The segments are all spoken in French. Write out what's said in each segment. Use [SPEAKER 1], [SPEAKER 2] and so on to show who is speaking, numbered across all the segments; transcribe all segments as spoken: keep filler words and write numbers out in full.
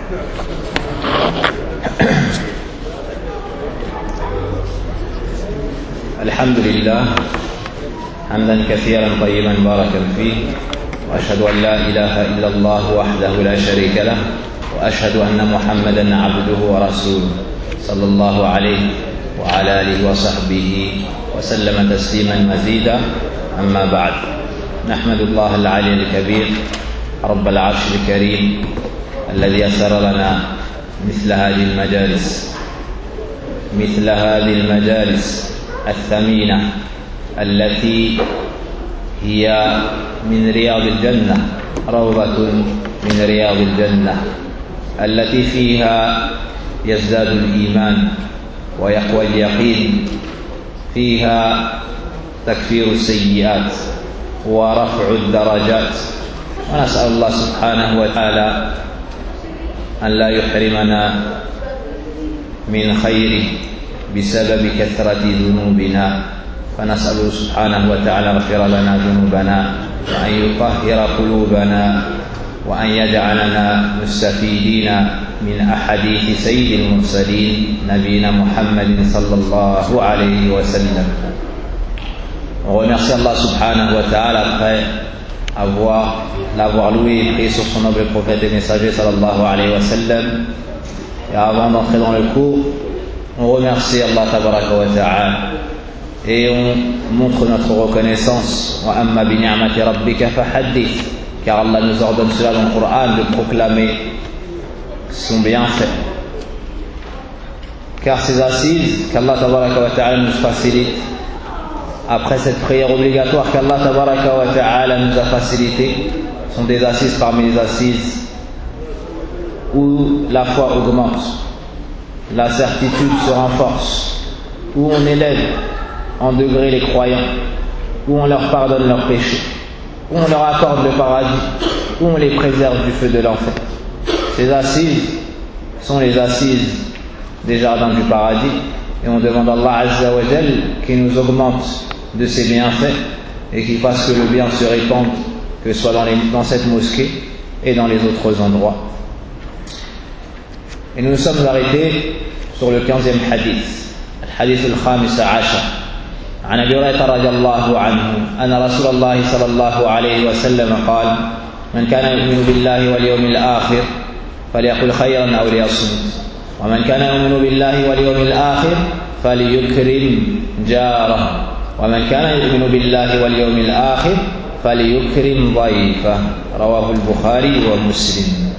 [SPEAKER 1] الحمد لله حمدا كثيرا طيبا باركا فيه، وأشهد أن لا إله إلا الله وحده لا شريك له، وأشهد أن محمدا عبده ورسوله صلى الله عليه وعلى آله وصحبه وسلم تسليما مزيدا. أما بعد، نحمد الله العلي الكبير رب العرش الكريم الذي يسر لنا مثل هذه المجالس مثل هذه المجالس الثمينة التي هي من رياض الجنة، روضة من رياض الجنة التي فيها يزداد الإيمان ويقوى اليقين، فيها تكفير السيئات ورفع الدرجات. ونسأل الله سبحانه وتعالى أن لا يحرمنا من خيره بسبب كثرة ذنوبنا، فنسأله سبحانه وتعالى يغفر لنا ذنوبنا وأن يطهر قلوبنا وأن يجعلنا مستفيدين من أحاديث سيد المرسلين نبينا محمد صلى الله عليه وسلم. On remercie Allah subhanahu wa ta'ala après avoir l'avoir loué et prié sur son noble prophète et messager sallallahu alayhi wa sallam. Et avant d'entrer dans le cours, on remercie Allah tabaraka wa ta'ala et on montre notre reconnaissance. Wa amma bi ni'mati rabbika fahaddith, car Allah nous ordonne cela dans le Coran, de proclamer son bienfait. Car ces assises qu'Allah tabaraka wa ta'ala nous facilite après cette prière obligatoire qu'Allah tabaraka wa ta'ala nous a facilité sont des assises parmi les assises où la foi augmente, la certitude se renforce, où on élève en degré les croyants, où on leur pardonne leurs péchés, où on leur accorde le paradis, où on les préserve du feu de l'enfer. Ces assises sont les assises des jardins du paradis, et on demande à Allah Azza wa Jal qu'il nous augmente de ses bienfaits et qu'il fasse que le bien se répande, que ce soit dans, les, dans cette mosquée et dans les autres endroits. Et nous nous sommes arrêtés sur le quinzième hadith, الحديث الخامس عشر عن أبي هريرة رضي الله عنه أن رسول الله صلى الله عليه وسلم قال: من كان يؤمن بالله واليوم الآخر فليقل خيرا أو ليصمت، ومن كان يؤمن بالله واليوم الآخر فليكرم جاره، ومن كان يؤمن بالله واليوم الآخر فليكرم ضيفه. رواه البخاري ومسلم.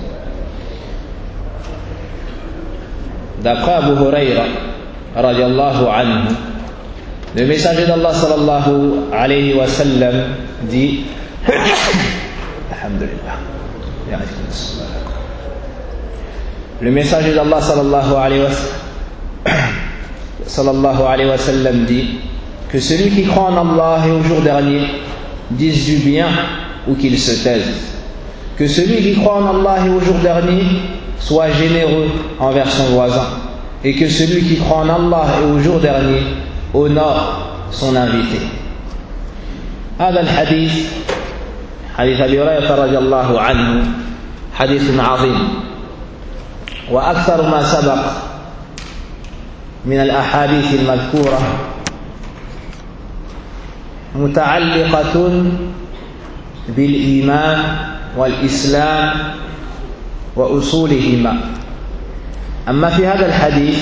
[SPEAKER 1] D'après Abu Huraira radiyallahu anhu, le messager d'Allah sallallahu alayhi wa sallam dit Alhamdulillah. Le messager d'Allah sallallahu alayhi wa sallallahu alayhi wa sallam dit que celui qui croit en Allah et au jour dernier dise du bien ou qu'il se taise, que celui qui croit en Allah et au jour dernier soit généreux envers son voisin, et que celui qui croit en Allah et au jour dernier honore son invité. هذا الحديث حديث أبي هريرة رضي الله عنه حديث عظيم، وأكثر ما سبق من الأحاديث المذكورة متعلقة بالإيمان والإسلام وأصولهما. أما في هذا الحديث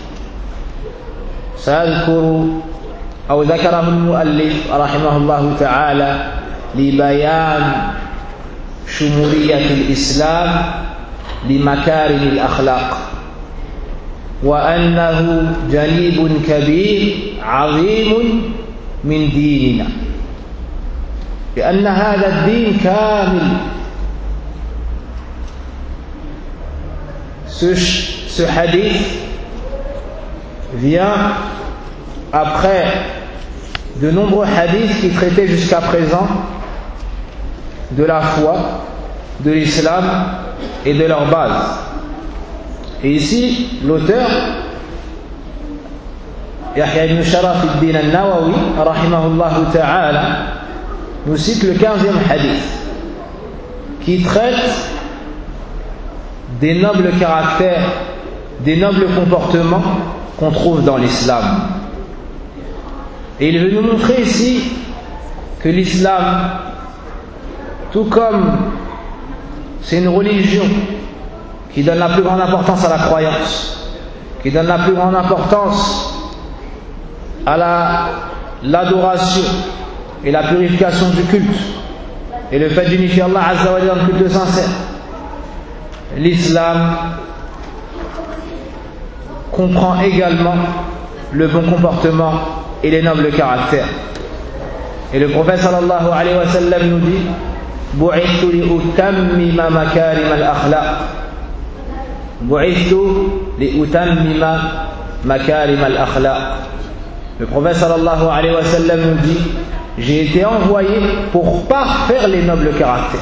[SPEAKER 1] سأذكر أو ذكره المؤلف رحمه الله تعالى لبيان شمولية الإسلام لمكارم الأخلاق، وأنه جانب كبير عظيم من ديننا، لأن هذا الدين كامل. Ce, ce hadith vient après de nombreux hadiths qui traitaient jusqu'à présent de la foi, de l'islam et de leur base. Et ici, l'auteur Yahya ibn Sharaf al-Din al-Nawawi rahimahullah ta'ala nous cite le quinzième hadith qui traite des nobles caractères, des nobles comportements qu'on trouve dans l'islam. Et il veut nous montrer ici que l'islam, tout comme c'est une religion qui donne la plus grande importance à la croyance, qui donne la plus grande importance à la, l'adoration et la purification du culte, et le fait d'unifier Allah Azza wa Jalla dans le culte sincère, l'islam comprend également le bon comportement et les nobles caractères. Et le prophète sallallahu alayhi wa sallam nous dit: bu'ithtu li'utammima makarim al-akhlaq. Bu'ithtu li'utammima makarim al-akhlaq. Le prophète sallallahu alayhi wa sallam nous dit: j'ai été envoyé pour parfaire les nobles caractères.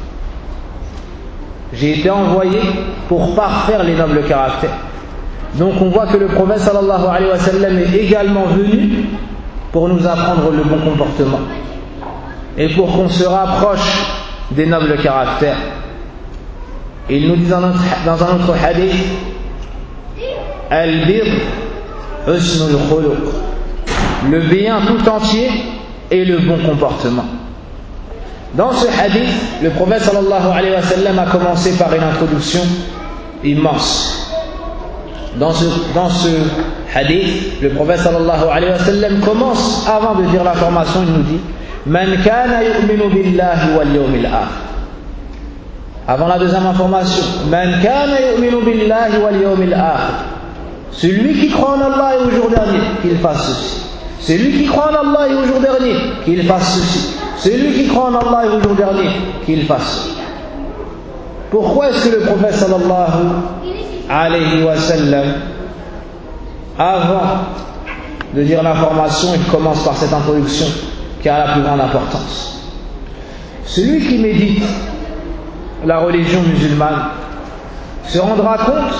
[SPEAKER 1] J'ai été envoyé pour parfaire les nobles caractères. Donc on voit que le prophète sallallahu alayhi wa sallam est également venu pour nous apprendre le bon comportement et pour qu'on se rapproche des nobles caractères. Et il nous dit dans, notre, dans un autre hadith: Al-bir husnul khuluq, le bien tout entier et le bon comportement. Dans ce hadith, le prophète sallallahu alayhi wa sallam a commencé par une introduction immense. Dans ce, dans ce hadith, le prophète sallallahu alayhi wa sallam commence, avant de dire l'information, il nous dit: Man kana yu'minu billahi wal yawmil akhir. Avant la deuxième information, Man kana yu'minu billahi wal yawmil akhir. Celui qui croit en Allah et au jour dernier, qu'il fasse ceci. Celui qui croit en Allah et au jour dernier, qu'il fasse ceci. Celui qui croit en Allah et au jour dernier, qu'il fasse ceci. Pourquoi est-ce que le prophète sallallahu alayhi wa sallam, avant de dire l'information, il commence par cette introduction qui a la plus grande importance? Celui qui médite la religion musulmane se rendra compte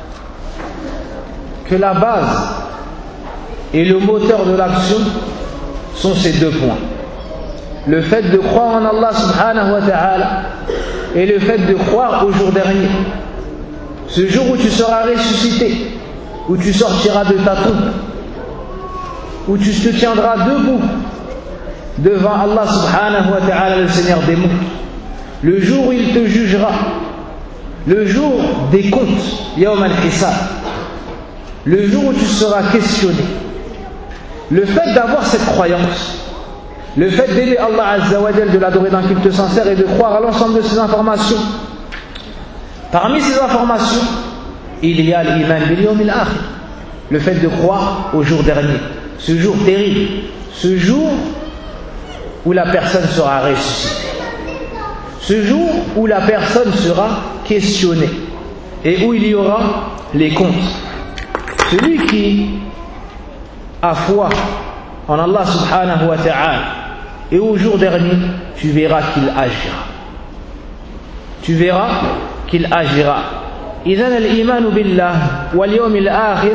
[SPEAKER 1] que la base et le moteur de l'action sont ces deux points: le fait de croire en Allah subhanahu wa ta'ala et le fait de croire au jour dernier, ce jour où tu seras ressuscité, où tu sortiras de ta tombe, où tu te tiendras debout devant Allah subhanahu wa ta'ala, le Seigneur des mondes, le jour où il te jugera, le jour des comptes, Yawm al-Hisab, le jour où tu seras questionné. Le fait d'avoir cette croyance, le fait d'aider Allah Azza wa Jal, de l'adorer d'un culte sincère et de croire à l'ensemble de ces informations, parmi ces informations, il y a l'iman bil yawmil akhir, le fait de croire au jour dernier, ce jour terrible, ce jour où la personne sera ressuscitée, ce jour où la personne sera questionnée et où il y aura les comptes. Celui qui a foi en Allah subhanahu wa ta'ala et au jour dernier, tu verras qu'il agira. Tu verras qu'il agira. إذن الإيمان بالله واليوم الآخر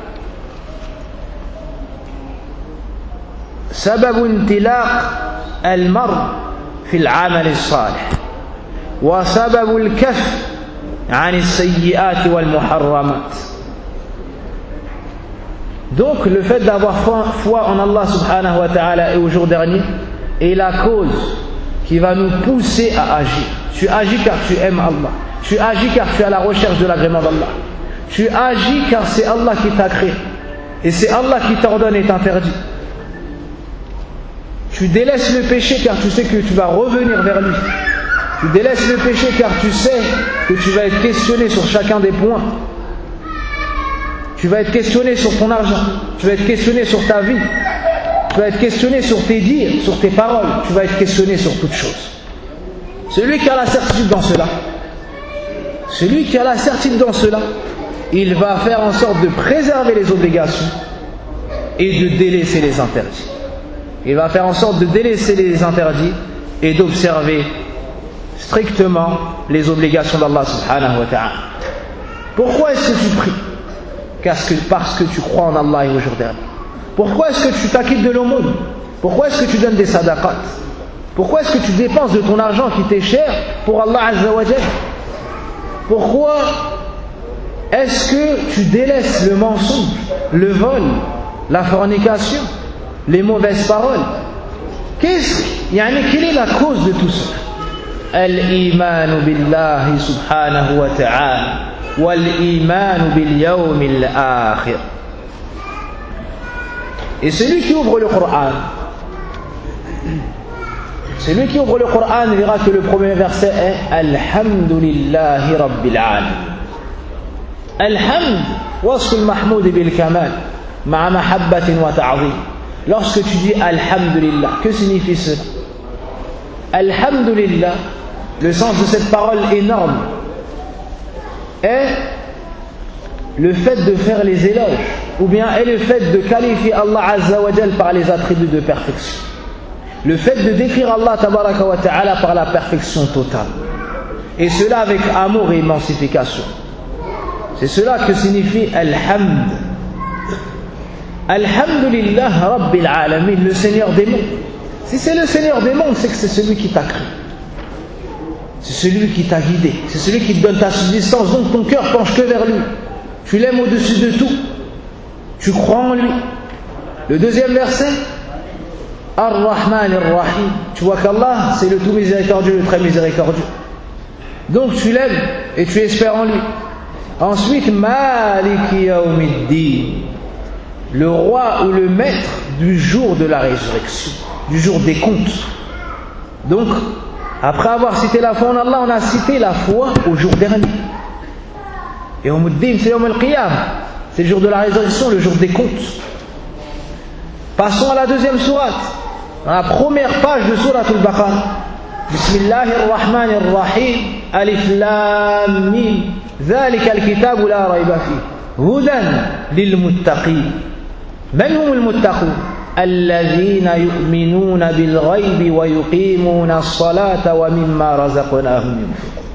[SPEAKER 1] سبب انطلاق المرء في العمل الصالح وسبب الكف عن السيئات والمحرمات. Donc le fait d'avoir foi en Allah subhanahu wa ta'ala et au jour dernier est la cause qui va nous pousser à agir. Tu agis car tu aimes Allah. Tu agis car tu es à la recherche de l'agrément d'Allah. Tu agis car c'est Allah qui t'a créé. Et c'est Allah qui t'ordonne et t'interdit. Tu délaisses le péché car tu sais que tu vas revenir vers lui. Tu délaisses le péché car tu sais que tu vas être questionné sur chacun des points. Tu vas être questionné sur ton argent. Tu vas être questionné sur ta vie. Tu vas être questionné sur tes dires, sur tes paroles. Tu vas être questionné sur toutes choses. Celui qui a la certitude dans cela, celui qui a la certitude dans cela, il va faire en sorte de préserver les obligations et de délaisser les interdits. Il va faire en sorte de délaisser les interdits et d'observer strictement les obligations d'Allah subhanahu wa ta'ala. Pourquoi est-ce que tu pries? Parce que, parce que tu crois en Allah et au jour dernier. Pourquoi est-ce que tu t'acquittes de l'aumône? Pourquoi est-ce que tu donnes des sadaqat? Pourquoi est-ce que tu dépenses de ton argent qui t'est cher pour Allah Azza wa Jal?
[SPEAKER 2] Pourquoi est-ce que tu délaisses le mensonge, le vol, la fornication, les mauvaises paroles? Qu'est-ce, yani, quelle est la cause de tout ça? Al-iman billahi subhanahu wa ta'ala wal-iman bil-yawm al-akhir. Et celui qui ouvre le Coran, celui qui ouvre le Coran verra que le premier verset est Alhamdulillahi Rabbil Alamin. Alhamd, wasf al-mahmoud bil-kamal, ma'a mahabbatin wa ta'zim. Lorsque tu dis Alhamdulillah, que signifie cela? Alhamdulillah, le sens de cette parole énorme est le fait de faire les éloges, ou bien est le fait de qualifier Allah Azza wa Jal par les attributs de perfection. Le fait de décrire Allah Tabaraka wa Ta'ala par la perfection totale. Et cela avec amour et émancification. C'est cela que signifie Alhamd. Alhamdulillah Rabbil Alamin, le Seigneur des mondes. Si c'est le Seigneur des mondes, c'est que c'est celui qui t'a créé. C'est celui qui t'a guidé. C'est celui qui te donne ta subsistance. Donc ton cœur penche que vers lui. Tu l'aimes au-dessus de tout. Tu crois en lui. Le deuxième verset, Ar-Rahman Ar-Rahim. Tu vois qu'Allah, c'est le tout miséricordieux, le très miséricordieux. Donc tu l'aimes et tu espères en lui. Ensuite, Maliki Yawmiddin, le roi ou le maître du jour de la résurrection, du jour des comptes. Donc, après avoir cité la foi en Allah, on a cité la foi au jour dernier. Et au Muddin, c'est Yawm al-Qiyam, c'est le jour de la résurrection, le jour des comptes. Passons à la deuxième sourate, dans la première page de sourate al-Baqarah. Bismillahir-Rahmanir-Rahim, Alif Lam Mim, Dhalika al-Kitabu la rayba fihi, Hudan lil-Muttaqin. Man hum al-Muttaqun? الذين يؤمنون بالغيب ويقيمون الصلاة ومما رزقناهم ينفقون.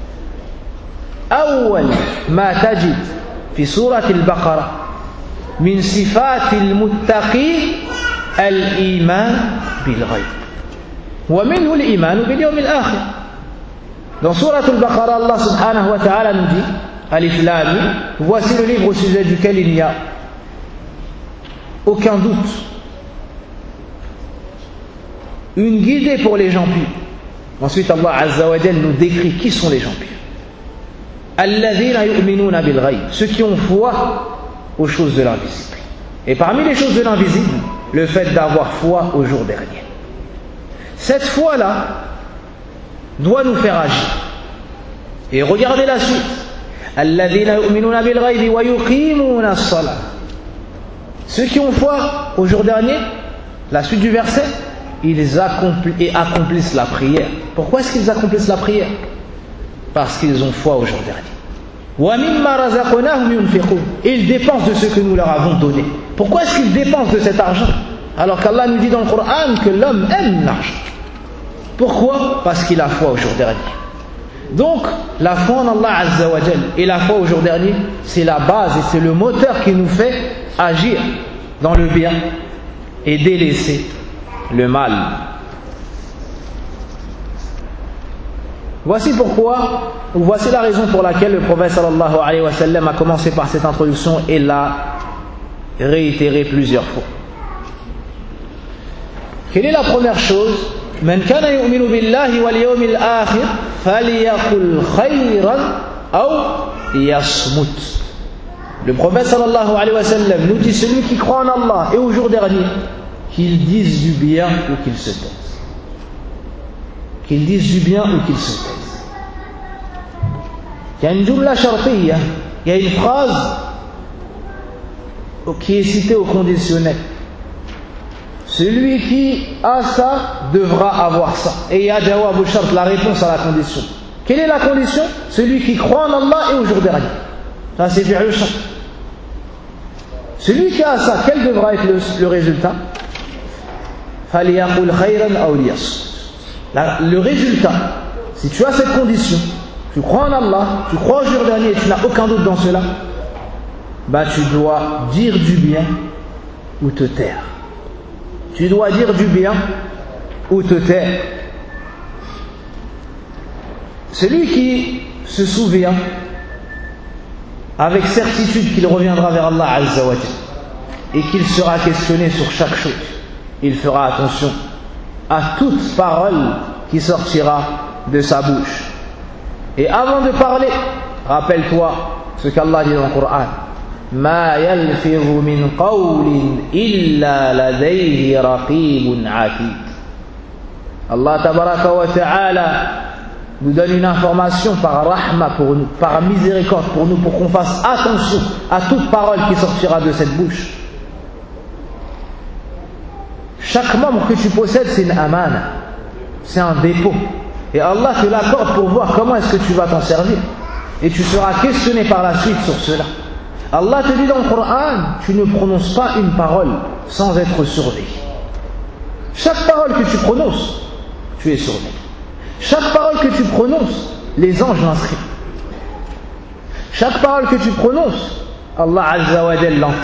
[SPEAKER 2] أول ما تجد في سورة البقرة من صفات المتقين الإيمان بالغيب ومنه الإيمان باليوم الآخر. Dans Surat al-Baqarah, Allah subhanahu wa ta'ala nous dit Alif Lam Mim, voici le livre au sujet duquel il n'y a aucun doute, une guidée pour les gens pieux. Ensuite Allah Azza wa Jal nous décrit qui sont les gens pieux. Alladhina yu'minuna bil ghayb, ceux qui ont foi aux choses de l'invisible. Et parmi les choses de l'invisible, le fait d'avoir foi au jour dernier. Cette foi-là doit nous faire agir. Et regardez la suite. Alladhina yu'minuna bil ghaybi wa yuqimuna as-salat. Ceux qui ont foi au jour dernier, la suite du verset, ils accomplissent la prière. Pourquoi est-ce qu'ils accomplissent la prière? Parce qu'ils ont foi au jour dernier. وَمِمَّا رَزَقْنَاهُمْ يُنْفِقُونَ. Et ils dépensent de ce que nous leur avons donné. Pourquoi est-ce qu'ils dépensent de cet argent? Alors qu'Allah nous dit dans le Coran que l'homme aime l'argent. Pourquoi? Parce qu'il a foi au jour dernier. Donc, la foi en Allah Azza wa Jal et la foi au jour dernier, c'est la base et c'est le moteur qui nous fait agir dans le bien et délaisser le mal. Voici pourquoi, ou voici la raison pour laquelle le prophète sallallahu alayhi wa sallam a commencé par cette introduction et l'a réitéré plusieurs fois. Quelle est la première chose? Man kana yu'minu billahi wal yawmil akhir falyaqul khayran aw yasmut. Le prophète sallallahu alayhi wa sallam nous dit celui qui croit en Allah et au jour dernier, qu'il dise du bien ou qu'il se taise. Qu'il dise du bien ou qu'il se taise. Il y a une jumla shartiyya, il y a une phrase qui est citée au conditionnel. Celui qui a ça devra avoir ça. Et il y a jawab al-shart, la réponse à la condition. Quelle est la condition? Celui qui croit en Allah et au jour dernier. Ça c'est fi'l shart. Celui qui a ça, quel devra être le, le résultat? فَلْيَقُلْ خَيْرًا أَوْ لِيَصْمُتْ. Le résultat, si tu as cette condition, tu crois en Allah, tu crois au jour dernier et tu n'as aucun doute dans cela, bah tu dois dire du bien ou te taire. Tu dois dire du bien ou te taire. Celui qui se souvient avec certitude qu'il reviendra vers Allah Azza wa Jalla et qu'il sera questionné sur chaque chose, il fera attention à toute parole qui sortira de sa bouche. Et avant de parler, rappelle-toi ce qu'Allah dit dans le Coran: Ma yalfidhu min qawlin illa ladayhi raqibun atid. Allah tabaraka wa ta'ala nous donne une information par rahma pour nous, par miséricorde pour nous, pour qu'on fasse attention à toute parole qui sortira de cette bouche. Chaque membre que tu possèdes, c'est une amana, c'est un dépôt. Et Allah te l'accorde pour voir comment est-ce que tu vas t'en servir. Et tu seras questionné par la suite sur cela. Allah te dit dans le Coran, tu ne prononces pas une parole sans être surveillé. Chaque parole que tu prononces, tu es surveillé. Chaque parole que tu prononces, les anges l'inscrivent. Chaque parole que tu prononces, Allah Azza wa Jalla l'entend.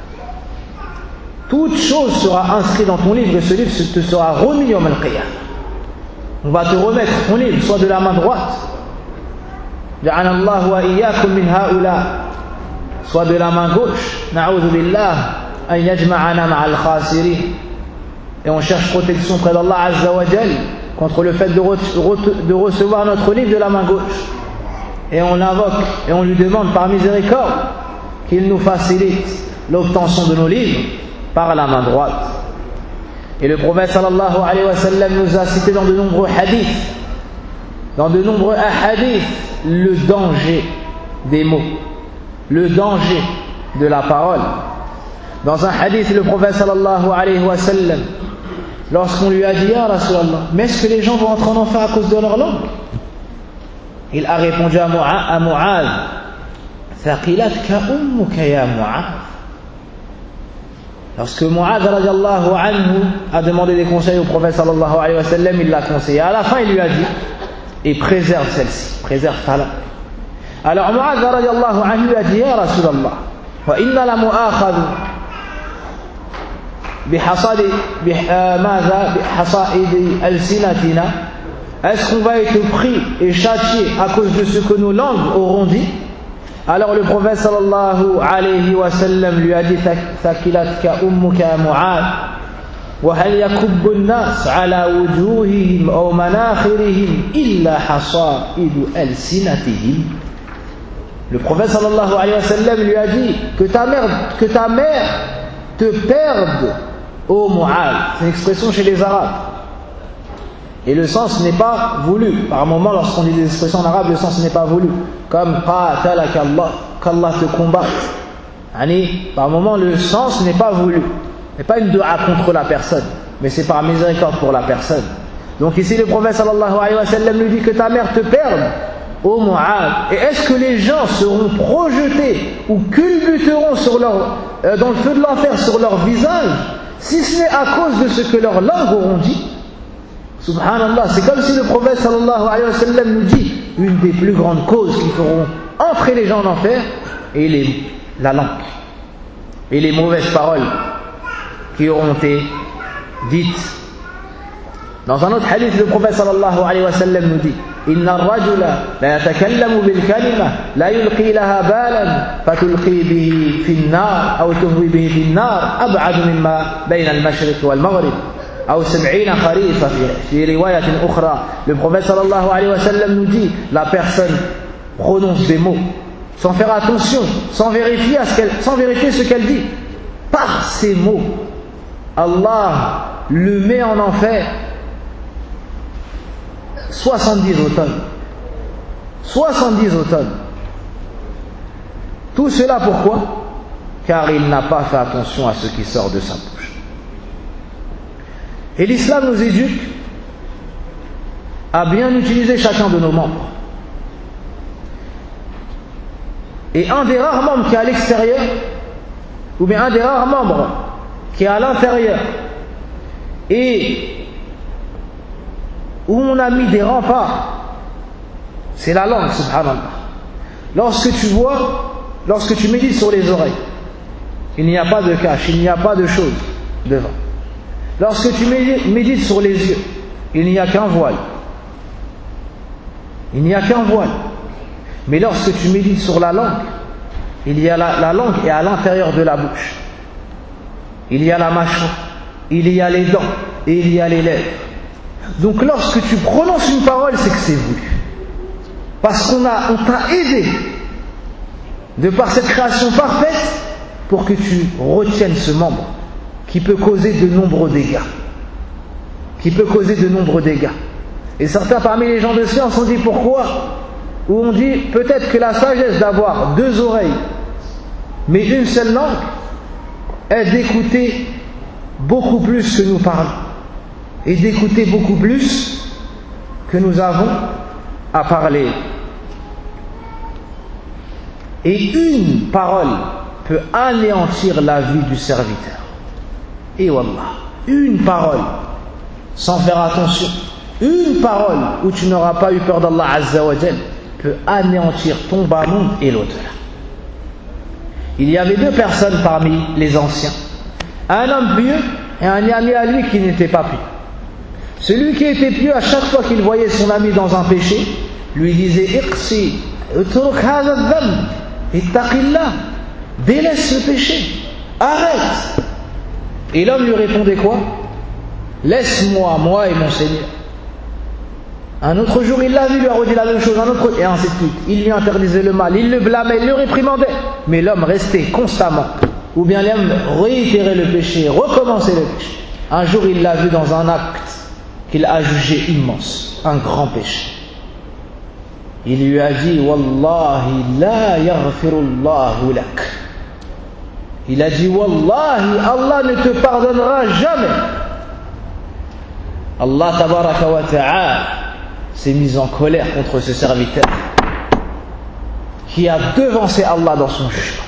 [SPEAKER 2] Toute chose sera inscrite dans ton livre et ce livre te sera remis yawm al-qiyamah. On va te remettre ton livre, soit de la main droite, ja'ala Allah wa iyyakum min ha'ula, soit de la main gauche, na'udhu billah an yajma'ana ma'al khasirin. Et on cherche protection près d'Allah Azza wa Jalla contre le fait de, re- de recevoir notre livre de la main gauche. Et on l'invoque et on lui demande par miséricorde qu'il nous facilite l'obtention de nos livres par la main droite. Et le prophète sallallahu alayhi wa sallam nous a cité dans de nombreux hadiths, dans de nombreux hadiths, le danger des mots, le danger de la parole. Dans un hadith, le prophète sallallahu alayhi wa sallam, lorsqu'on lui a dit: Ya Rasulallah, mais est-ce que les gens vont entrer en enfer à cause de leur langue? Il a répondu à Mu'adh: Thaqilatka ummuka ya Mu'adh. Lorsque Mu'adh radiyallahu anhu a demandé des conseils au prophète sallallahu alayhi wa sallam, il l'a conseillé. À la fin, il lui a dit: et préserve celle-ci, préserve ta langue. Alors Mu'adh radiyallahu anhu lui a dit: Ya Rasulallah, wa inna la mu'akhadhu بحصاد ماذا بحصائد ألسنتنا. Est-ce qu'on va être pris et châtié à cause de ce que nos langues auront dit? Alors le prophète sallallahu alayhi wa sallam lui a dit: Thaqilatka ummuka Mu'adh, wa hal yakubbu an-nas ala wujuhihim aw manakhirihim illa hasaidu alsinatihim. Le prophète sallallahu alayhi wa sallam lui a dit que ta mère, que ta mère te perde, ô Mu'adh. C'est une expression chez les Arabes. Et le sens n'est pas voulu. Par moment, lorsqu'on dit des expressions en arabe, le sens n'est pas voulu. Comme qatalaka Allah, qu'Allah te combatte. Par moment, le sens n'est pas voulu. Ce n'est pas une dua contre la personne, mais c'est par miséricorde pour la personne. Donc ici, le prophète sallallahu alayhi wa sallam lui dit que ta mère te perde, ô Mu'adh. Et est-ce que les gens seront projetés ou culbuteront sur leur, euh, dans le feu de l'enfer sur leur visage, si ce n'est à cause de ce que leurs langues auront dit? Subhanallah, c'est comme si le prophète sallallahu alayhi wa sallam nous dit une des plus grandes causes qui feront entrer les gens en enfer, et les, la langue, et les mauvaises paroles qui auront été dites. Dans un autre hadith, le prophète sallallahu alayhi wa sallam nous dit: Inna ar-rajula la yatakallamu bil kalima la yulqi laha balan fatulqi bihi fi an-nar aw tuhwi bihi fi an-nar ab'ad mimma bayna al-mashriq wal maghrib aw sab'ina kharifa fi riwayatin ukhra. Le prophète sallallahu alayhi wa sallam nous dit: la personne prononce des mots sans faire attention, sans vérifier, à ce qu'elle, sans vérifier ce qu'elle dit. Par ces mots, Allah le met en enfer soixante-dix automnes. soixante-dix automnes. Tout cela pourquoi? Car il n'a pas fait attention à ce qui sort de sa bouche. Et l'islam nous éduque à bien utiliser chacun de nos membres. Et un des rares membres qui est à l'extérieur, ou bien un des rares membres qui est à l'intérieur, et où on a mis des remparts, c'est la langue, subhanallah. Lorsque tu vois, lorsque tu médites sur les oreilles, il n'y a pas de cache, il n'y a pas de chose devant. Lorsque tu médites sur les yeux, il n'y a qu'un voile. Il n'y a qu'un voile. Mais lorsque tu médites sur la langue, Il y a la, la langue est à l'intérieur de la bouche. Il y a la mâchoire, il y a les dents et il y a les lèvres. Donc lorsque tu prononces une parole, c'est que c'est voulu. Parce qu'on a, on t'a aidé de par cette création parfaite pour que tu retiennes ce membre qui peut causer de nombreux dégâts. Qui peut causer de nombreux dégâts. Et certains parmi les gens de science ont dit pourquoi? Ou on dit peut-être que la sagesse d'avoir deux oreilles mais une seule langue est d'écouter beaucoup plus que nous parlons et d'écouter beaucoup plus que nous avons à parler. Et une parole peut anéantir la vie du serviteur. Et wallah, une parole, sans faire attention, une parole où tu n'auras pas eu peur d'Allah Azza wa Jal peut anéantir ton bas monde et l'au-delà. Il y avait deux personnes parmi les anciens, un homme pieux et un ami à lui qui n'était pas pieux. Celui qui était pieux, à chaque fois qu'il voyait son ami dans un péché, lui disait Iqsi, utruk hadha dhanb, ittaqillah, délaisse le péché, arrête. Et l'homme lui répondait quoi? Laisse-moi, moi et mon Seigneur. Un autre jour, il l'a vu, lui a redit la même chose, un autre, et ainsi de suite. Il lui interdisait le mal, il le blâmait, il le réprimandait. Mais l'homme restait constamment, ou bien l'homme réitérait le péché, recommençait le péché. Un jour, il l'a vu dans un acte qu'il a jugé immense, un grand péché. Il lui a dit, Wallahi la yaghfirullahu lak. Il a dit, Wallahi, Allah ne te pardonnera jamais. Allah tabaraka wa ta'ala s'est mis en colère contre ce serviteur qui a devancé Allah dans son jugement.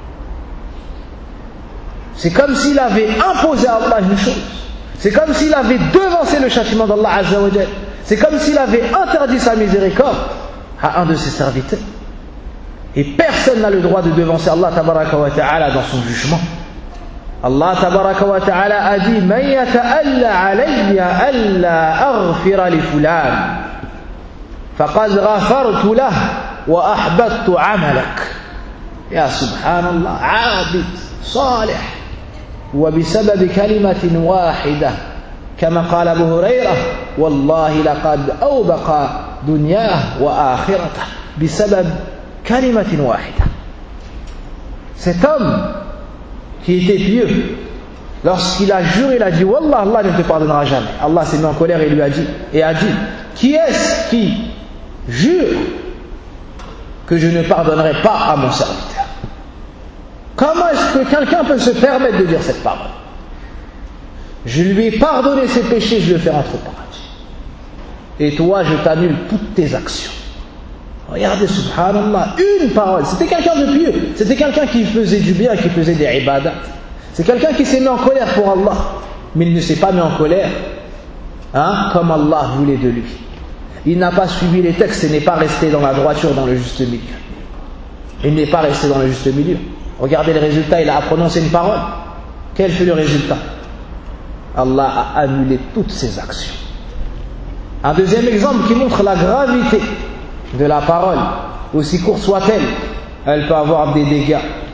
[SPEAKER 2] C'est comme s'il avait imposé à Allah une chose. C'est comme s'il avait devancé le châtiment d'Allah Azza wa Jal. C'est comme s'il avait interdit sa miséricorde à un de ses serviteurs. Et personne n'a le droit de devancer Allah tabaraka wa ta'ala dans son jugement. Allah tabaraka wa ta'ala a dit Man yata'alla alayya alla aghfira li fulan faqad ghafartu lah wa ahbattu amalak. Ya subhanallah, abid salih wa bisabab kalimatin wahida kama qala Abu Hurairah wallahi laqad awbaqa dunyah wa akhiratah bisabab kalimatin wahida. Cet homme qui était pieux, lorsqu'il a juré, il a dit Wallah, Allah ne te pardonnera jamais. Allah s'est mis en colère et lui a dit, et a dit qui est-ce qui jure que je ne pardonnerai pas à mon serviteur? Comment est-ce que quelqu'un peut se permettre de dire cette parole? Je lui ai pardonné ses péchés, je le fais rentrer au paradis. Et toi, je t'annule toutes tes actions. Regardez, subhanallah, une parole. C'était quelqu'un de pieux. C'était quelqu'un qui faisait du bien, qui faisait des ibadat. C'est quelqu'un qui s'est mis en colère pour Allah. Mais il ne s'est pas mis en colère hein, comme Allah voulait de lui. Il n'a pas suivi les textes et n'est pas resté dans la droiture, dans le juste milieu. Il n'est pas resté dans le juste milieu. Regardez le résultat, il a prononcé une parole. Quel fut le résultat? Allah a annulé toutes ses actions. Un deuxième exemple qui montre la gravité de la parole, aussi courte soit-elle, elle peut avoir des dégâts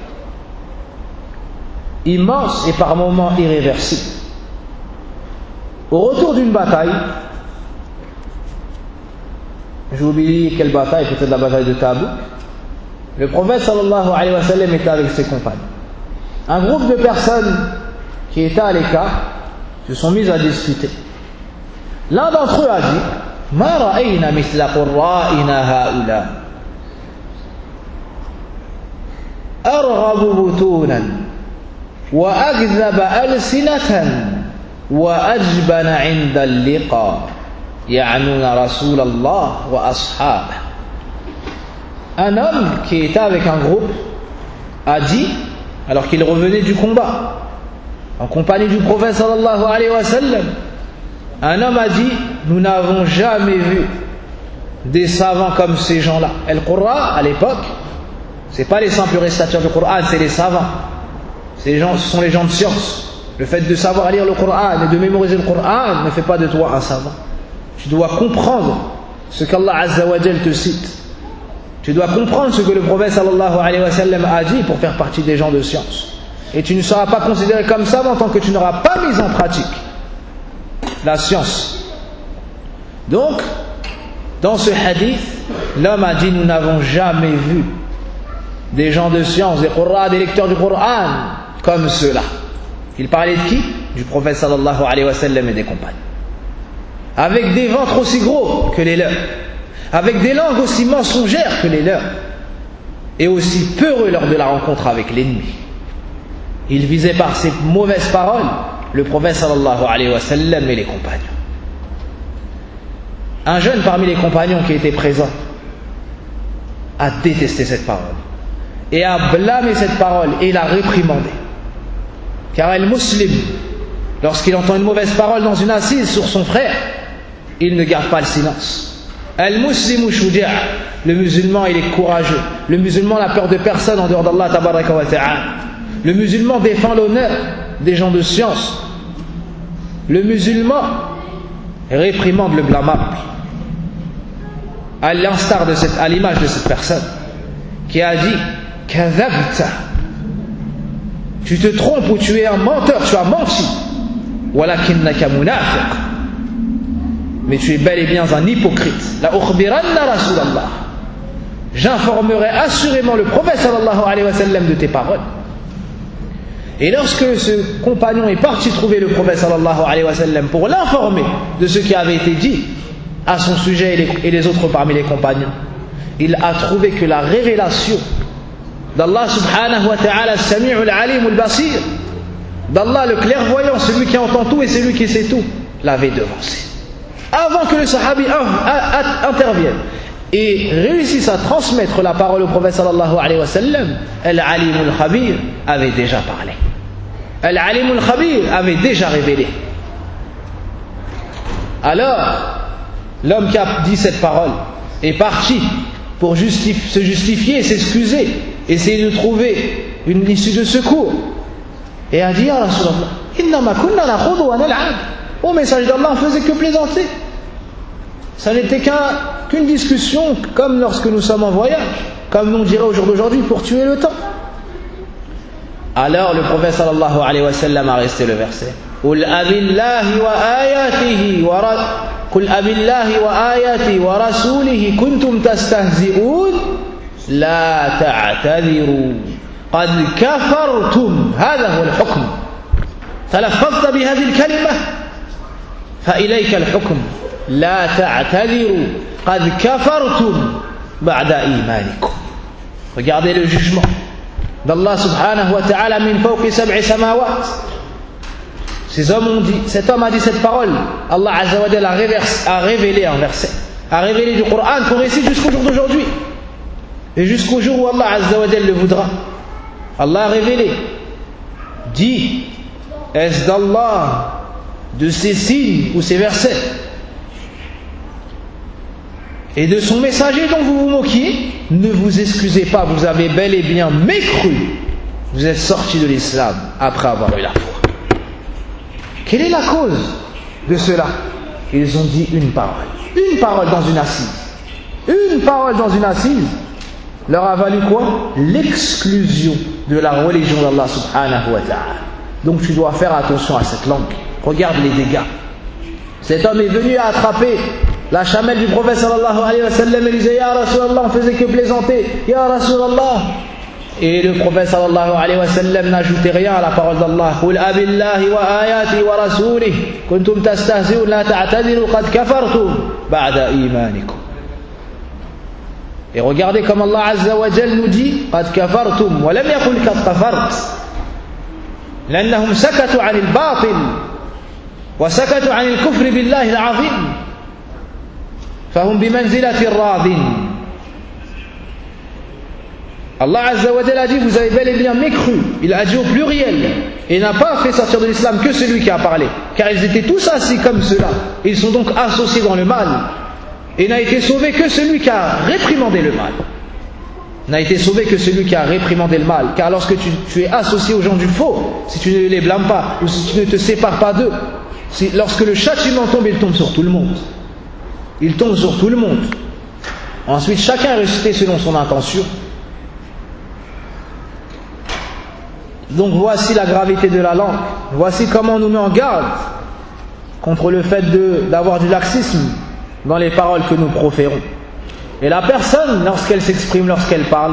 [SPEAKER 2] immenses et par moments irréversibles. Au retour d'une bataille, j'ai oublié quelle bataille, peut-être la bataille de Tabouk, le prophète sallallahu alayhi wa sallam était avec ses compagnons. Un groupe de personnes qui étaient à l'écart se sont mis à discuter. L'un d'entre eux a dit ما رأينا مثل قرائنا هؤلاء أرغب بطونا وأكذب ألسنة وأجبن عند اللقاء يعنون رسول الله وأصحابه. Un homme qui était avec un groupe a dit, alors qu'il revenait du combat en compagnie du prophète sallallahu alayhi wa sallam, un homme a dit nous n'avons jamais vu des savants comme ces gens-là. Al-Qurra à l'époque, c'est pas les simples récitateurs du Coran, c'est les savants. Ces gens, ce sont les gens de science. Le fait de savoir lire le Coran et de mémoriser le Coran ne fait pas de toi un savant. Tu dois comprendre ce qu'Allah Azza wa Jal te cite. Tu dois comprendre ce que le prophète sallallahu alayhi wa sallam a dit pour faire partie des gens de science. Et tu ne seras pas considéré comme savant tant que tu n'auras pas mis en pratique la science. Donc, dans ce hadith, l'homme a dit, nous n'avons jamais vu des gens de science, des qurra, des lecteurs du Coran comme ceux-là. Il parlait de qui? Du prophète sallallahu alayhi wa sallam et des compagnons. Avec des ventres aussi gros que les leurs, avec des langues aussi mensongères que les leurs, et aussi peureux lors de la rencontre avec l'ennemi. Il visait par ses mauvaises paroles le prophète sallallahu alayhi wa sallam et les compagnons. Un jeune parmi les compagnons qui était présent a détesté cette parole et a blâmé cette parole et l'a réprimandée. Car el muslim, lorsqu'il entend une mauvaise parole dans une assise sur son frère, il ne garde pas le silence. El muslimu shuja', le musulman il est courageux. Le musulman n'a peur de personne en dehors d'Allah tabaraka wa ta'ala. Le musulman défend l'honneur des gens de science. Le musulman réprimande le blâmable. À l'instar de cette, à l'image de cette personne qui a dit kadhabta, tu te trompes ou tu es un menteur, tu as menti. Walakinnaka munafiq, mais tu es bel et bien un hypocrite. La ukhbiranna Rasulallah, j'informerai assurément le prophète sallallahu alayhi wa sallam de tes paroles. Et lorsque ce compagnon est parti trouver le prophète sallallahu alayhi wa sallam pour l'informer de ce qui avait été dit à son sujet et les, et les autres parmi les compagnons, il a trouvé que la révélation d'Allah subhanahu wa ta'ala, Sami'ul Alim al-Basir, d'Allah le clairvoyant, celui qui entend tout et celui qui sait tout, l'avait devancé. Avant que le sahabi intervienne et réussisse à transmettre la parole au prophète sallallahu alayhi wa sallam, Al-Alim al-Khabir avait déjà parlé. Al-Alim al-Khabir avait déjà révélé. Alors, l'homme qui a dit cette parole est parti pour justif- se justifier, s'excuser, essayer de trouver une issue de secours. Et a dit, Ya Rasulallah, innama kunna nakhudu wa nal'ab. Au message d'Allah, on faisait que plaisanter. Ça n'était qu'un, qu'une discussion, comme lorsque nous sommes en voyage, comme on dirait au jour d'aujourd'hui, pour tuer le temps. Alors le prophète sallallahu alayhi wa sallam a resté le verset. Qul abillahi wa ayatihi wa ra... Qul abillahi wa ayatihi wa rasulihi kuntum tastahzi'un la ta'tadiru qad kafartum. Hadha huwa al-hukm. تلفظت بهذه الكلمة فإليك الحكم لا تعتذروا قد كفرتم بعد إيمانكم. Regardez le jugement d'Allah subhanahu wa ta'ala min fawqi sab'i samawat. Ces hommes ont dit, cet homme a dit cette parole. Allah azza wa jalla a révélé un verset, a révélé du Coran qu'on récite jusqu'au jour d'aujourd'hui et jusqu'au jour où Allah azza wa jalla le voudra. Allah a révélé, dit, est-ce d'Allah, de ses signes ou ses versets et de son messager dont vous vous moquiez? Ne vous excusez pas, vous avez bel et bien mécru. Vous êtes sortis de l'islam après avoir eu la foi. Quelle est la cause de cela? Ils ont dit une parole. Une parole dans une assise. Une parole dans une assise leur a valu quoi? L'exclusion de la religion d'Allah subhanahu wa ta'ala. Donc tu dois faire attention à cette langue. Regarde les dégâts. Cet homme est venu à attraper la chamelle du prophète sallallahu alayhi wa sallam et disait, Ya Rasulallah, on faisait que plaisanter, Ya Rasulallah. Et le prophète sallallahu alayhi wa sallam n'ajoutait rien à la parole d'Allah. Qul abillahi wa ayati wa rasulih kuntum tastahzi'un la ta'tadiru qad kafartum ba'da imanikum. Et regardez comme Allah azza wa jalla nous dit qad kafartum wa lam yaqul qad kafart. لأنهم سكتوا عن الباطل وسكتوا عن الكفر بالله العظيم فهم بمنزلة الراض. Allah Azza wa Jalla a dit, vous avez bel et bien mécru. Il a dit au pluriel et n'a pas fait sortir de l'islam que celui qui a parlé, car ils étaient tous assis comme cela. Ils sont donc associés dans le mal, et n'a été sauvé que celui qui a réprimandé le mal. N'a été sauvé que celui qui a réprimandé le mal. Car lorsque tu, tu es associé aux gens du faux, si tu ne les blâmes pas, ou si tu ne te sépares pas d'eux, si, lorsque le châtiment tombe, il tombe sur tout le monde. Il tombe sur tout le monde. Ensuite, chacun récitait selon son intention. Donc voici la gravité de la langue. Voici comment on nous met en garde contre le fait de, d'avoir du laxisme dans les paroles que nous proférons. Et la personne, lorsqu'elle s'exprime, lorsqu'elle parle,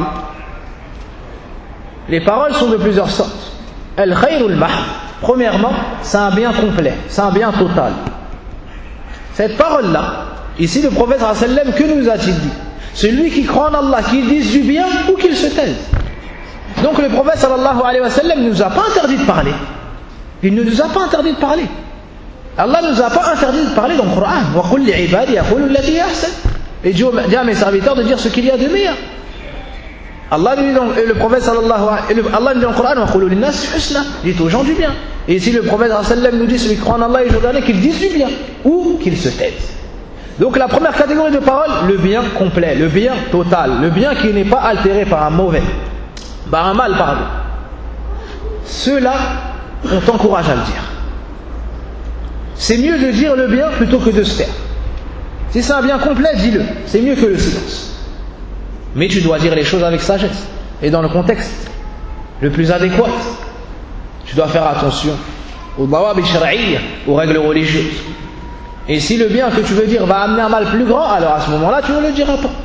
[SPEAKER 2] les paroles sont de plusieurs sortes. El khayrul mahd. Premièrement, c'est un bien complet, c'est un bien total. Cette parole-là, ici le prophète sallallahu alayhi wa sallam, que nous a-t-il dit? Celui qui croit en Allah, qu'il dise du bien ou qu'il se taise. Donc le prophète sallallahu alayhi wa sallam ne nous a pas interdit de parler. Il ne nous a pas interdit de parler. Allah ne nous a pas interdit de parler dans le Coran. Wa qul li ibadi yaqulu allati ahsan. Et dit à mes serviteurs de dire ce qu'il y a de meilleur. Allah dit donc, et le prophète sallallahu alayhi wa sallam, Allah dit dans le Coran, wa qulu lin-nas husna, dit aux gens du bien. Et ici le prophète sallallahu alayhi wa sallam nous dit celui qui croit en Allah et le jour dernier qu'il dise du bien ou qu'il se taise. Donc la première catégorie de parole, le bien complet, le bien total, le bien qui n'est pas altéré par un mauvais, par un mal, pardon. Ceux-là, on t'encourage à le dire. C'est mieux de dire le bien plutôt que de se taire. Si c'est un bien complet, dis-le. C'est mieux que le silence. Mais tu dois dire les choses avec sagesse et dans le contexte le plus adéquat. Tu dois faire attention aux dawab shar'iyya, aux règles religieuses. Et si le bien que tu veux dire va amener un mal plus grand, alors à ce moment-là, tu ne le diras pas.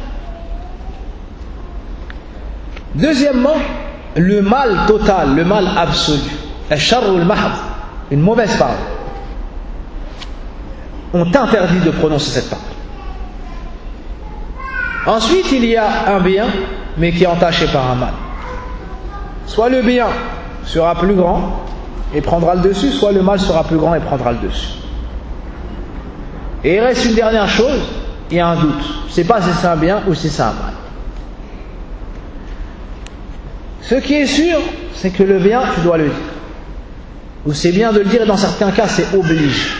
[SPEAKER 2] Deuxièmement, le mal total, le mal absolu, al-sharrul mahd, une mauvaise parole. On t'interdit de prononcer cette parole. Ensuite, il y a un bien, mais qui est entaché par un mal. Soit le bien sera plus grand et prendra le dessus, soit le mal sera plus grand et prendra le dessus. Et il reste une dernière chose, il y a un doute. Je ne sais pas si c'est un bien ou si c'est un mal. Ce qui est sûr, c'est que le bien, tu dois le dire. Ou c'est bien de le dire et dans certains cas, c'est obligé.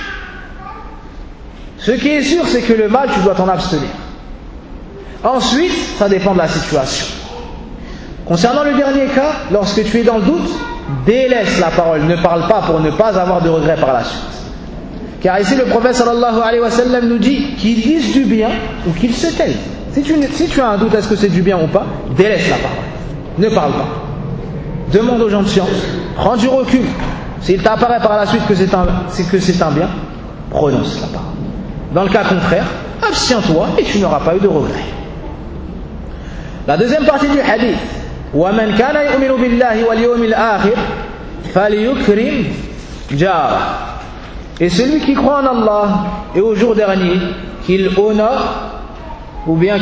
[SPEAKER 2] Ce qui est sûr, c'est que le mal, tu dois t'en abstenir. Ensuite, ça dépend de la situation. Concernant le dernier cas, lorsque tu es dans le doute, délaisse la parole, ne parle pas pour ne pas avoir de regrets par la suite. Car ici le prophète sallallahu alayhi wa sallam nous dit qu'il dise du bien ou qu'il se taise. Si tu, si tu as un doute, est-ce que c'est du bien ou pas, délaisse la parole. Ne parle pas. Demande aux gens de science, prends du recul. S'il t'apparaît par la suite que c'est un, que c'est un bien, prononce la parole. Dans le cas contraire, abstiens-toi et tu n'auras pas eu de regrets. La deuxième partie du hadith, وَمَنْ كَانَ يُؤْمِنُ بِاللَّهِ وَالْيَوْمِ الْآخِرِ فَلْيُكْرِمْ جَارَهُ. Et celui qui croit en Allah et au jour dernier, qu'il honore, ou bien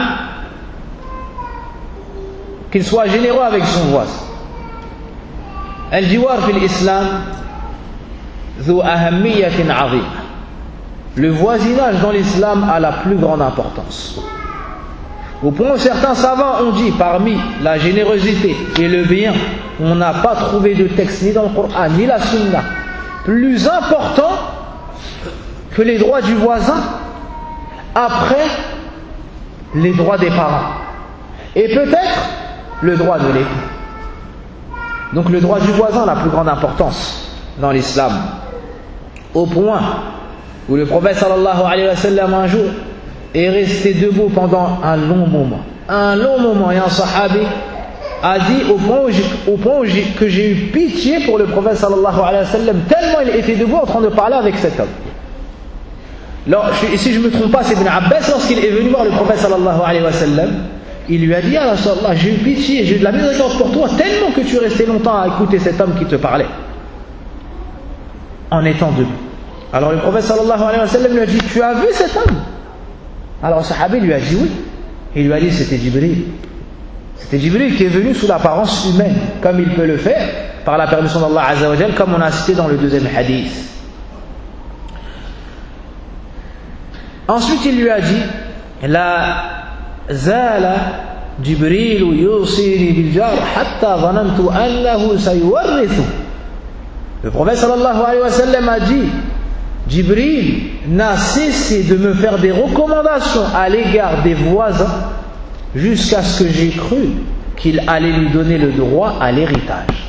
[SPEAKER 2] qu'il soit généreux avec son voisin. Al-jiwar fil islam dhu ahammiyatin azima. Le voisinage dans l'islam a la plus grande importance. Au point où certains savants ont dit, parmi la générosité et le bien, on n'a pas trouvé de texte ni dans le Coran ni la Sunna plus important que les droits du voisin après les droits des parents et peut-être le droit de l'époux. Donc le droit du voisin a la plus grande importance dans l'islam, au point où le prophète sallallahu alayhi wa sallam un jour est resté debout pendant un long moment un long moment et un sahabi a dit au point, où j'ai, au point où j'ai, que j'ai eu pitié pour le prophète sallallahu alayhi wa sallam, tellement il était debout en train de parler avec cet homme. Alors, je, si je ne me trompe pas, c'est Ibn Abbas, lorsqu'il est venu voir le prophète sallallahu alayhi wa sallam, il lui a dit, ah Rasulallah, j'ai eu pitié, j'ai eu de la miséricorde pour toi, tellement que tu es resté longtemps à écouter cet homme qui te parlait, en étant debout. Alors le prophète sallallahu alayhi wa sallam lui a dit, tu as vu cet homme? Alors le sahabi lui a dit oui. Il lui a dit, c'était Jibril. C'était Jibril qui est venu sous l'apparence humaine, comme il peut le faire, par la permission d'Allah Azza wa Jal, comme on a cité dans le deuxième hadith. Ensuite, il lui a dit, La zala Jibril yusini bil jar hatta dhanantu annahu sayuwarrithu. Le prophète sallallahu alayhi wa sallam a dit, Jibril n'a cessé de me faire des recommandations à l'égard des voisins jusqu'à ce que j'ai cru qu'il allait lui donner le droit à l'héritage.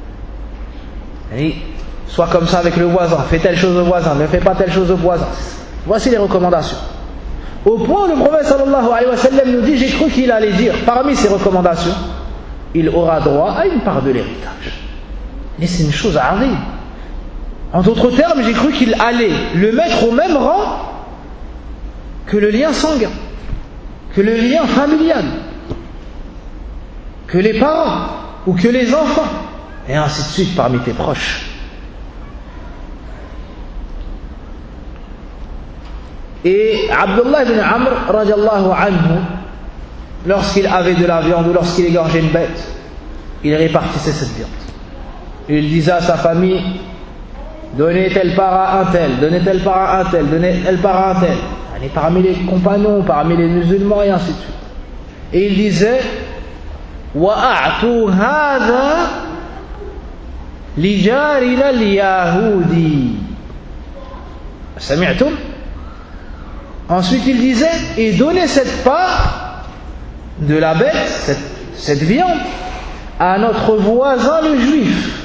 [SPEAKER 2] Et sois comme ça avec le voisin, fais telle chose au voisin, ne fais pas telle chose au voisin. Voici les recommandations. Au point où le prophète sallallahu alayhi wa sallam nous dit, j'ai cru qu'il allait dire, parmi ses recommandations, il aura droit à une part de l'héritage. Et c'est une chose arrive. En d'autres termes, j'ai cru qu'il allait le mettre au même rang que le lien sanguin, que le lien familial, que les parents ou que les enfants, et ainsi de suite parmi tes proches. Et Abdullah ibn Amr radiallahu anhu, lorsqu'il avait de la viande ou lorsqu'il égorgeait une bête, il répartissait cette viande. Il disait à sa famille, donnez telle part à un tel, donnez telle part à un tel, donnez telle part à un tel. Et parmi les compagnons, parmi les musulmans, et ainsi de suite. Et il disait, وَأَعْتُوا هَذَا لِجَارِنَا الْيَهُودِي. سمعتم? Ensuite il disait, et donnez cette part de la bête, cette, cette viande, à notre voisin le juif.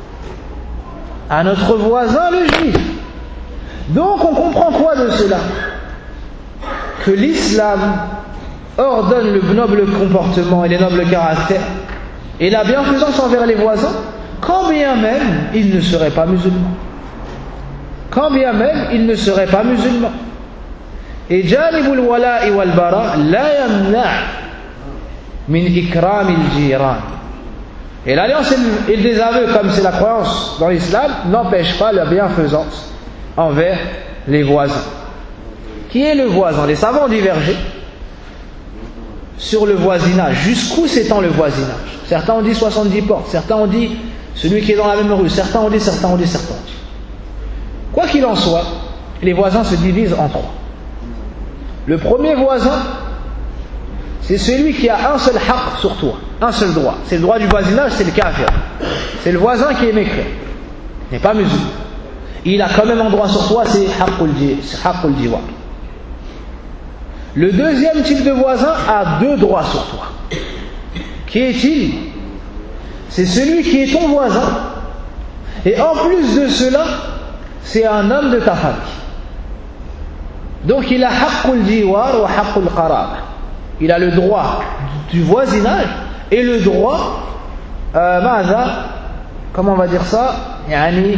[SPEAKER 2] À notre voisin le juif. Donc on comprend quoi de cela? Que l'islam ordonne le noble comportement et les nobles caractères et la bienfaisance envers les voisins, quand bien même ils ne seraient pas musulmans. Quand bien même ils ne seraient pas musulmans. Et janibul wala'i wal bara la yamna' min ikram al jiran. Et l'alliance et le désaveu, comme c'est la croyance dans l'islam, n'empêche pas la bienfaisance envers les voisins. Qui est le voisin? Les savants ont divergé sur le voisinage. Jusqu'où s'étend le voisinage? Certains ont dit soixante-dix portes, certains ont dit celui qui est dans la même rue, certains ont dit, certains ont dit, certains ont dit. Quoi qu'il en soit, les voisins se divisent en trois. Le premier voisin, c'est celui qui a un seul haqq sur toi, un seul droit. C'est le droit du voisinage, c'est le kafir. C'est le voisin qui est mécréant, il n'est pas musulman. Il a quand même un droit sur toi, c'est haqqul jiwar. Le deuxième type de voisin a deux droits sur toi. Qui est-il? C'est celui qui est ton voisin. Et en plus de cela, c'est un homme de ta famille. Donc il a haqqul jiwar ou haqqul qarab. Il a le droit du voisinage et le droit, euh, maza, comment on va dire ça? Yani,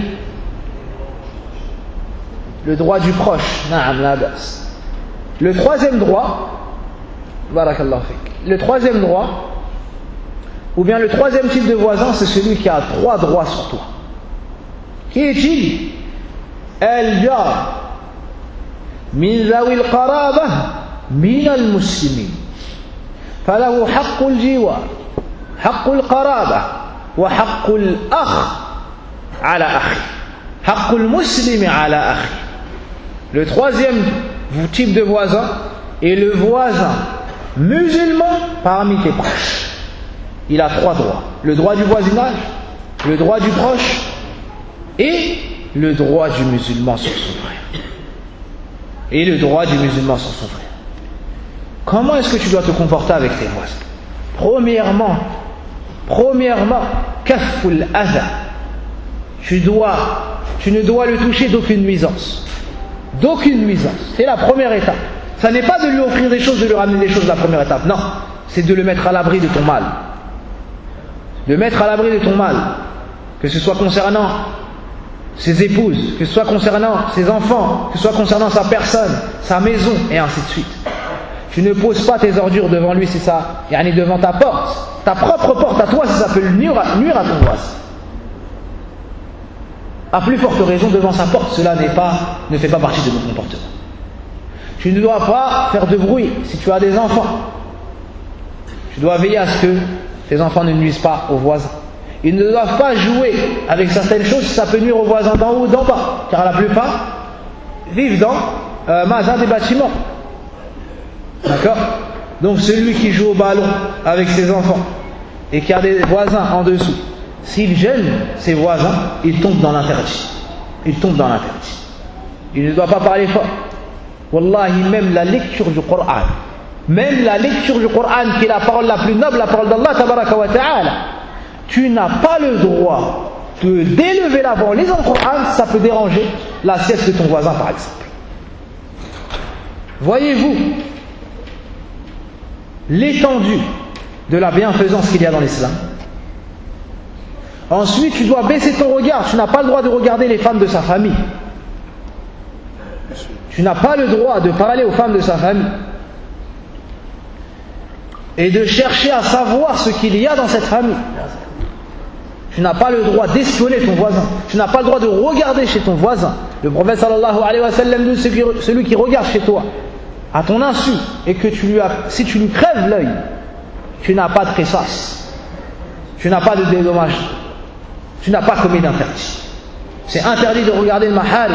[SPEAKER 2] le droit du proche. Na'am la bas. Le troisième droit, barakallahu fik, le troisième droit, ou bien le troisième type de voisin, c'est celui qui a trois droits sur toi. Qui est-il? Al-jar min dhawi al-qaraba min al-muslimin. Falahu haqqul jiwar, haqqul qaraba, wa haqqul akh ala akhi. Haqqul muslimi ala akhi. Le troisième type de voisin est le voisin musulman parmi tes proches. Il a trois droits. Le droit du voisinage, le droit du proche et le droit du musulman sur son frère. Et le droit du musulman sur son frère. Comment est-ce que tu dois te comporter avec tes voisins? Premièrement, premièrement, kaful adha. Tu dois, tu ne dois le toucher d'aucune nuisance. D'aucune nuisance. C'est la première étape. Ça n'est pas de lui offrir des choses, de lui ramener des choses, la première étape. Non. C'est de le mettre à l'abri de ton mal. De mettre à l'abri de ton mal. Que ce soit concernant ses épouses, que ce soit concernant ses enfants, que ce soit concernant sa personne, sa maison, et ainsi de suite. Tu ne poses pas tes ordures devant lui si ça, yani devant ta porte, ta propre porte à toi si ça peut nuire à, nuire à ton voisin. À plus forte raison devant sa porte, cela n'est pas, ne fait pas partie de mon comportement. Tu ne dois pas faire de bruit si tu as des enfants. Tu dois veiller à ce que tes enfants ne nuisent pas aux voisins. Ils ne doivent pas jouer avec certaines choses si ça peut nuire aux voisins d'en haut ou d'en bas, car la plupart vivent dans euh, mazin des bâtiments. D'accord? Donc celui qui joue au ballon avec ses enfants et qui a des voisins en dessous, s'il gêne ses voisins, il tombe dans l'interdit. Il tombe dans l'interdit. Il ne doit pas parler fort. Wallahi, même la lecture du Coran, même la lecture du Coran qui est la parole la plus noble, la parole d'Allah tabaraka wa ta'ala, tu n'as pas le droit de d'élever la voix en lisant le Coran, ça peut déranger la sieste de ton voisin par exemple. Voyez-vous l'étendue de la bienfaisance qu'il y a dans l'islam. Ensuite, tu dois baisser ton regard. Tu n'as pas le droit de regarder les femmes de sa famille. Tu n'as pas le droit de parler aux femmes de sa famille et de chercher à savoir ce qu'il y a dans cette famille. Tu n'as pas le droit d'espionner ton voisin. Tu n'as pas le droit de regarder chez ton voisin. Le prophète sallallahu alayhi wa sallam dit, celui qui regarde chez toi à ton insu et que tu lui as, si tu lui crèves l'œil, tu n'as pas de qisas, tu n'as pas de dédommage, tu n'as pas commis d'interdit. C'est interdit de regarder le maharim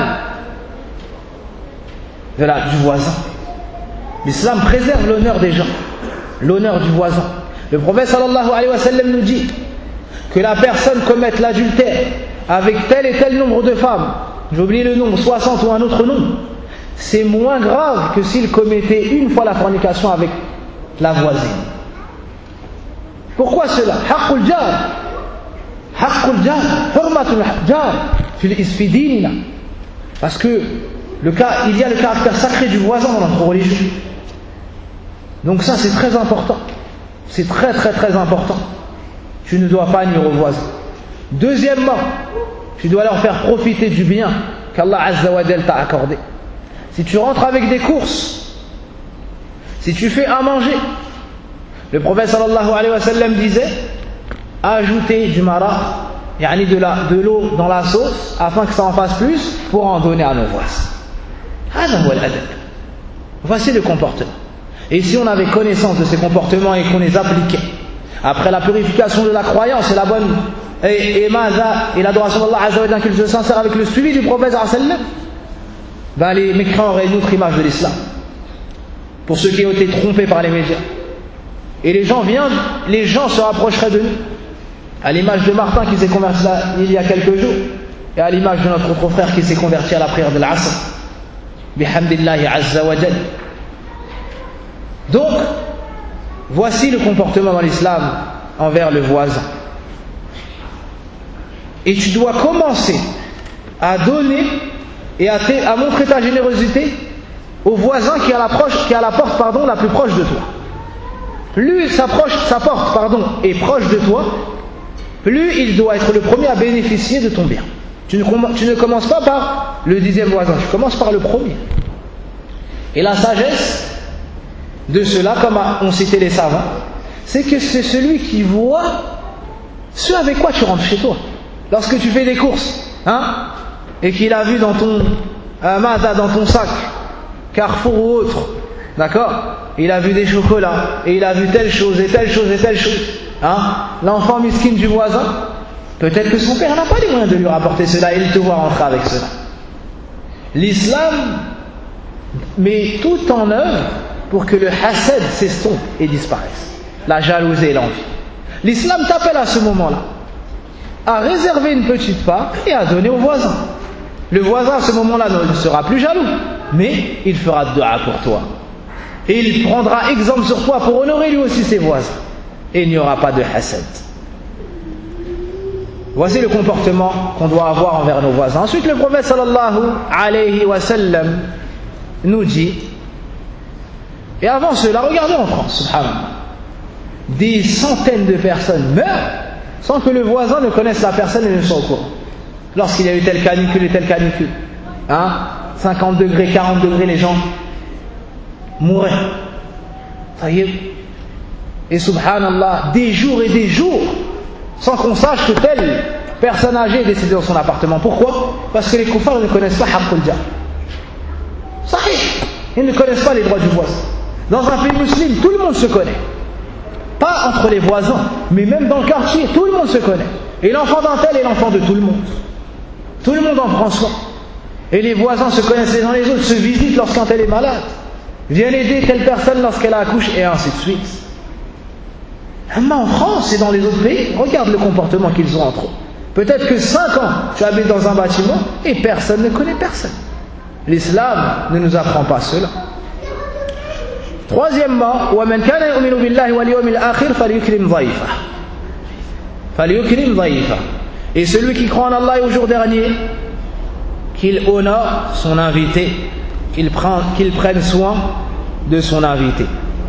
[SPEAKER 2] de la, du voisin. L'islam préserve l'honneur des gens, l'honneur du voisin. Le prophète sallallahu alayhi wa sallam nous dit que la personne commette l'adultère avec tel et tel nombre de femmes, j'ai oublié le nombre, soixante ou un autre nombre, c'est moins grave que s'il commettait une fois la fornication avec la voisine. Pourquoi cela? Haqqul jar, haqqul jar, hurmatul jar, fi dinina. Parce que le cas, il y a le caractère sacré du voisin dans notre religion. Donc ça c'est très important. C'est très très très important. Tu ne dois pas nuire aux voisins. Deuxièmement, tu dois leur faire profiter du bien qu'Allah Azza wa Jal t'a accordé. Si tu rentres avec des courses, si tu fais à manger, le prophète sallallahu alayhi wa sallam disait, ajoutez du maraq, yani de, la, de l'eau dans la sauce, afin que ça en fasse plus, pour en donner à nos voisins. Hada huwa al-adab. Voici le comportement. Et si on avait connaissance de ces comportements et qu'on les appliquait, après la purification de la croyance et la bonne et, et, maza, et l'adoration d'Allah Azza wa Jalla, qu'il se sincère avec le suivi du prophète sallallahu alayhi wa sallam, ben les mécréants auraient une autre image de l'islam. Pour ceux qui ont été trompés par les médias. Et les gens viennent, les gens se rapprocheraient de nous. À l'image de Martin qui s'est converti là, il y a quelques jours, et à l'image de notre autre frère qui s'est converti à la prière de l'Asr. Bihamdillahi Azza wa Jal. Donc, voici le comportement dans l'islam envers le voisin. Et tu dois commencer à donner et à, à montrer ta générosité au voisin qui est à la, proche, qui est à la porte pardon, la plus proche de toi. Plus sa, proche, sa porte pardon, est proche de toi, plus il doit être le premier à bénéficier de ton bien. Tu ne, tu ne commences pas par le dixième voisin, tu commences par le premier. Et la sagesse de cela, comme ont cité les savants, c'est que c'est celui qui voit ce avec quoi tu rentres chez toi. Lorsque tu fais des courses, hein, et qu'il a vu dans ton euh, Mazda, dans ton sac, Carrefour ou autre, d'accord, il a vu des chocolats, et il a vu telle chose, et telle chose, et telle chose, hein, l'enfant miskin du voisin, peut-être que son père n'a pas les moyens de lui rapporter cela, et il te voit rentrer avec cela. L'islam met tout en œuvre pour que le hasad s'estompe et disparaisse, la jalousie et l'envie. L'islam t'appelle à ce moment-là à réserver une petite part et à donner au voisin. Le voisin à ce moment-là ne sera plus jaloux, mais il fera dua pour toi. Et il prendra exemple sur toi pour honorer lui aussi ses voisins. Et il n'y aura pas de hasad. Voici le comportement qu'on doit avoir envers nos voisins. Ensuite, le prophète sallallahu alayhi wa sallam nous dit, et avant cela, regardez en France, subhanallah, des centaines de personnes meurent sans que le voisin ne connaisse la personne et ne soit au courant. Lorsqu'il y a eu telle canicule et telle canicule, hein, cinquante degrés, quarante degrés, les gens mouraient. Ça y est. Et subhanallah, des jours et des jours, sans qu'on sache que telle personne âgée est décédée dans son appartement. Pourquoi? Parce que les kuffars ne connaissent pas haqqul jar. Sahih. Ils ne connaissent pas les droits du voisin. Dans un pays musulman, tout le monde se connaît. Pas entre les voisins, mais même dans le quartier, tout le monde se connaît. Et l'enfant d'un tel est l'enfant de tout le monde. Tout le monde en prend soin. Et les voisins se connaissent les uns les autres, se visitent lorsqu'un tel est malade, viennent aider telle personne lorsqu'elle accouche, et ainsi de suite. Mais en France et dans les autres pays, regarde le comportement qu'ils ont entre eux. Peut-être que cinq ans, tu habites dans un bâtiment et personne ne connaît personne. L'islam ne nous apprend pas cela. Troisièmement, وَمَنْ كَانَ يُؤْمِنُ بِاللَّهِ وَالْيَوْمِ الْآخِرِ فَلْيُكْرِمْ ضَيْفَهُ فَلْيُكْرِمْ ضَيْفَهُ. Et celui qui croit en Allah et au jour dernier, qu'il honore son invité, qu'il prend, qu'il prenne soin de son invité.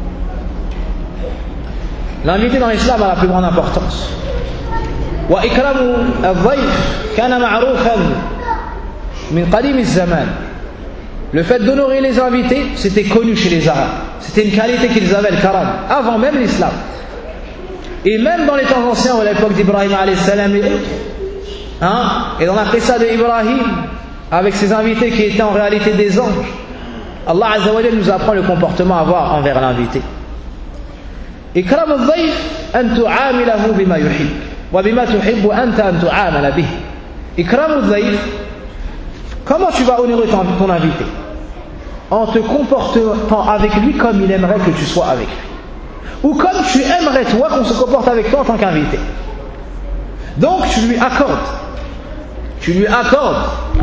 [SPEAKER 2] L'invité dans l'islam a la plus grande importance. وإكرام الضيف كان معروفا من قديم الزمان. Le fait d'honorer les invités, c'était connu chez les Arabes. C'était une qualité qu'ils avaient, le karam, avant même l'islam. Et même dans les temps anciens, à l'époque d'Ibrahim alayhi salam et autres, hein, et dans la qissa d'Ibrahim, avec ses invités qui étaient en réalité des anges, Allah Azza wa Jalla nous apprend le comportement à avoir envers l'invité. إكرام الضيف أن تعامله بما يحب وبما تحب أنت أن تعامل به. إكرام الضيف, comment tu vas honorer ton, ton invité? En te comportant avec lui comme il aimerait que tu sois avec lui, ou comme tu aimerais toi qu'on se comporte avec toi en tant qu'invité. Donc tu lui accordes, tu lui accordes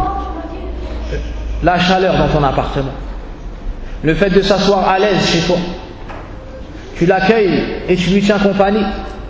[SPEAKER 2] la chaleur dans ton appartement, le fait de s'asseoir à l'aise chez toi, tu l'accueilles et tu lui tiens compagnie.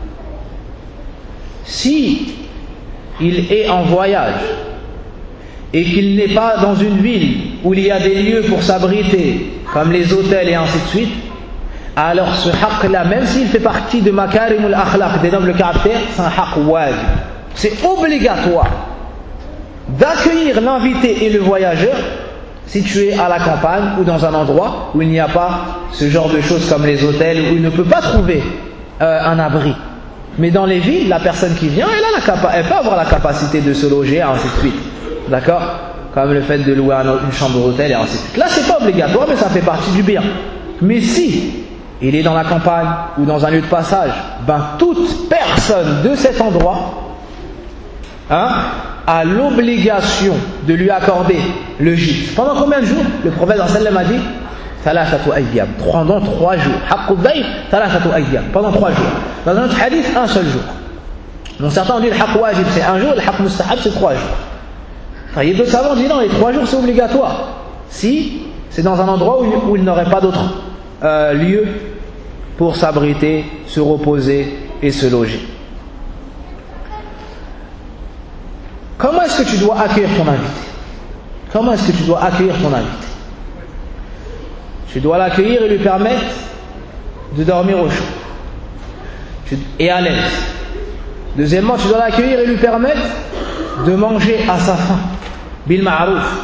[SPEAKER 2] Si il est en voyage et qu'il n'est pas dans une ville où il y a des lieux pour s'abriter, comme les hôtels et ainsi de suite, alors ce haqq-là, même s'il fait partie de makarimul akhlaq, des nobles caractères, c'est un haqq wajib. C'est obligatoire d'accueillir l'invité et le voyageur si tu es à la campagne ou dans un endroit où il n'y a pas ce genre de choses comme les hôtels, où il ne peut pas trouver euh, un abri. Mais dans les villes, la personne qui vient, elle, a la capa- elle peut avoir la capacité de se loger, ainsi de suite. D'accord? Comme le fait de louer une chambre d'hôtel et ainsi de suite. Là, c'est pas obligatoire, mais ça fait partie du bien. Mais si il est dans la campagne ou dans un lieu de passage, ben toute personne de cet endroit, hein, a l'obligation de lui accorder le gîte. Pendant combien de jours? Le prophète sallallahu alayhi wa sallam a dit thalathatu ayyam, pendant trois jours. Haqqud dayf thalathatu ayyam, pendant trois jours. Dans un autre hadith, un seul jour. Donc certains ont dit le haqq wajib c'est un jour, le haqq mustahab c'est trois jours. Enfin, il y a d'autres savants qui disent non, les trois jours c'est obligatoire. Si c'est dans un endroit où, où il n'aurait pas d'autre euh, lieu pour s'abriter, se reposer et se loger. Comment est-ce que tu dois accueillir ton invité? Comment est-ce que tu dois accueillir ton invité? Tu dois l'accueillir et lui permettre de dormir au chaud et à l'aise. Deuxièmement, tu dois l'accueillir et lui permettre de manger à sa faim. Bil ma'rouf.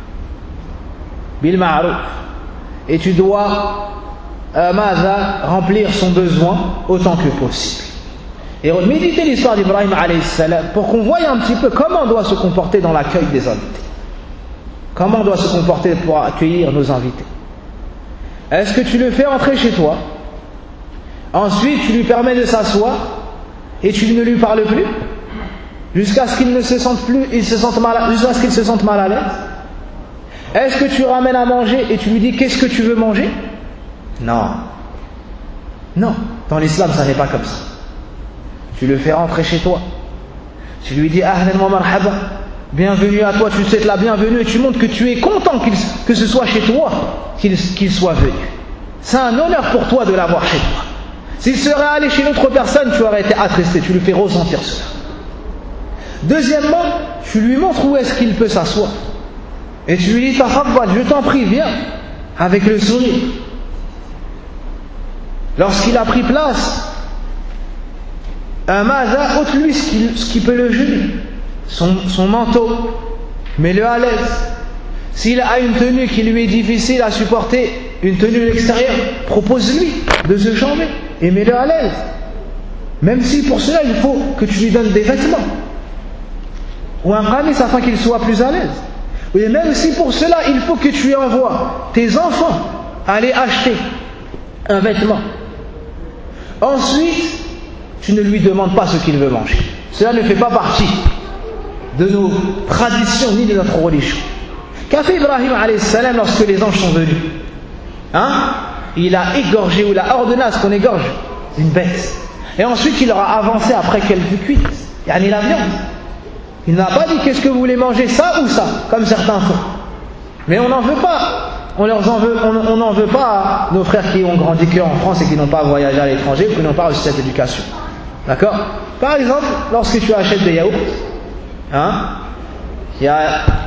[SPEAKER 2] Bil ma'rouf. Et tu dois euh, remplir son besoin autant que possible. Et méditez l'histoire d'Ibrahim alayhi salam pour qu'on voie un petit peu comment on doit se comporter dans l'accueil des invités. Comment on doit se comporter pour accueillir nos invités. Est-ce que tu le fais entrer chez toi? Ensuite, tu lui permets de s'asseoir et tu ne lui parles plus jusqu'à ce qu'il ne se sente plus, il se sente mal, jusqu'à ce qu'il se sente mal à l'aise? Est-ce que tu ramènes à manger et tu lui dis qu'est-ce que tu veux manger? Non. Non. Dans l'islam, ça n'est pas comme ça. Tu le fais rentrer chez toi. Tu lui dis ahlan wa marhaba, bienvenue à toi, tu souhaites la bienvenue et tu montres que tu es content qu'il, que ce soit chez toi qu'il, qu'il soit venu. C'est un honneur pour toi de l'avoir chez toi. S'il serait allé chez l'autre personne, tu aurais été attristé, tu lui fais ressentir cela. Deuxièmement, tu lui montres où est-ce qu'il peut s'asseoir. Et tu lui dis tafaddal, je t'en prie, viens, avec le sourire. Lorsqu'il a pris place, un maza, ôte-lui ce qui, ce qui peut le gêner, son, son manteau, mets-le à l'aise. S'il a une tenue qui lui est difficile à supporter, une tenue de l'extérieur, propose-lui de se changer et mets-le à l'aise. Même si pour cela il faut que tu lui donnes des vêtements ou un qamis afin qu'il soit plus à l'aise. Et même si pour cela il faut que tu envoies tes enfants aller acheter un vêtement. Ensuite, tu ne lui demandes pas ce qu'il veut manger. Cela ne fait pas partie de nos traditions ni de notre religion. Qu'a fait Ibrahim alayhi salam lorsque les anges sont venus? Hein? Il a égorgé, ou il a ordonné à ce qu'on égorge une bête. Et ensuite il leur a avancé après qu'elle fut cuite. Yani la viande. Il n'a pas dit qu'est-ce que vous voulez manger, ça ou ça, comme certains font. Mais on n'en veut pas. On leur en veut, on n'en veut pas à nos frères qui ont grandi qu'en France et qui n'ont pas voyagé à l'étranger ou qui n'ont pas reçu cette éducation. D'accord? Par exemple, lorsque tu achètes des yaourts, hein, il y a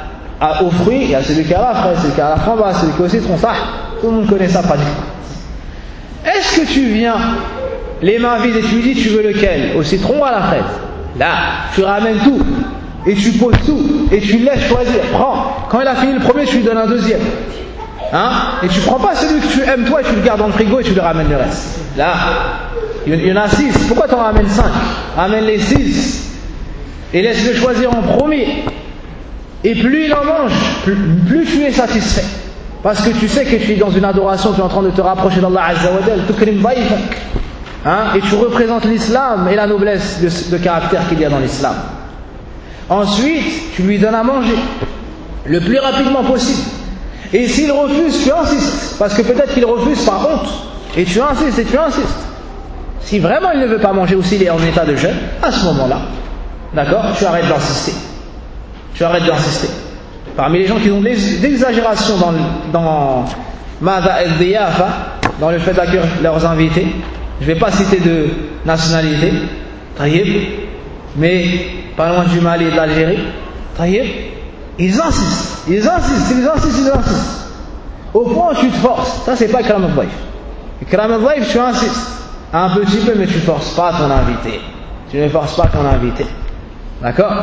[SPEAKER 2] aux fruits, il y a celui qui a la fraise, celui qui a la framboise, celui qui a au citron, ça, tout le monde connaît ça pratiquement. Est-ce que tu viens les mains vides et tu lui dis tu veux lequel, au citron ou à la fraise? Là, tu ramènes tout et tu poses tout et tu le laisses choisir. Prends. Quand il a fini le premier, tu lui donnes un deuxième. Hein? Et tu prends pas celui que tu aimes toi et tu le gardes dans le frigo et tu lui ramènes le reste. Là, il y en a six. Pourquoi tu en ramènes cinq? Ramène les six et laisse-le choisir en premier. Et plus il en mange, plus, plus tu es satisfait. Parce que tu sais que tu es dans une adoration, tu es en train de te rapprocher d'Allah Azza wa Jal, tukrim dayfak. Hein? Et tu représentes l'islam et la noblesse de, de caractère qu'il y a dans l'islam. Ensuite, tu lui donnes à manger le plus rapidement possible. Et s'il refuse, tu insistes. Parce que peut-être qu'il refuse par honte. Et tu insistes et tu insistes. Si vraiment il ne veut pas manger ou s'il est en état de jeûne, à ce moment-là, d'accord, tu arrêtes d'insister. Tu arrêtes d'insister. Parmi les gens qui ont de l'exagération dans, dans Mada el-Diyafa, dans le fait d'accueillir leurs invités, je ne vais pas citer de nationalité, Taïeb, mais pas loin du Mali et de l'Algérie, Taïeb, ils insistent, ils insistent, ils insistent, ils insistent. Au point où tu te forces. Ça, c'est pas Ikram al-Dayf. Ikram al-Dayf, tu insistes. Un petit peu, mais tu ne forces pas ton invité. Tu ne forces pas ton invité. D'accord?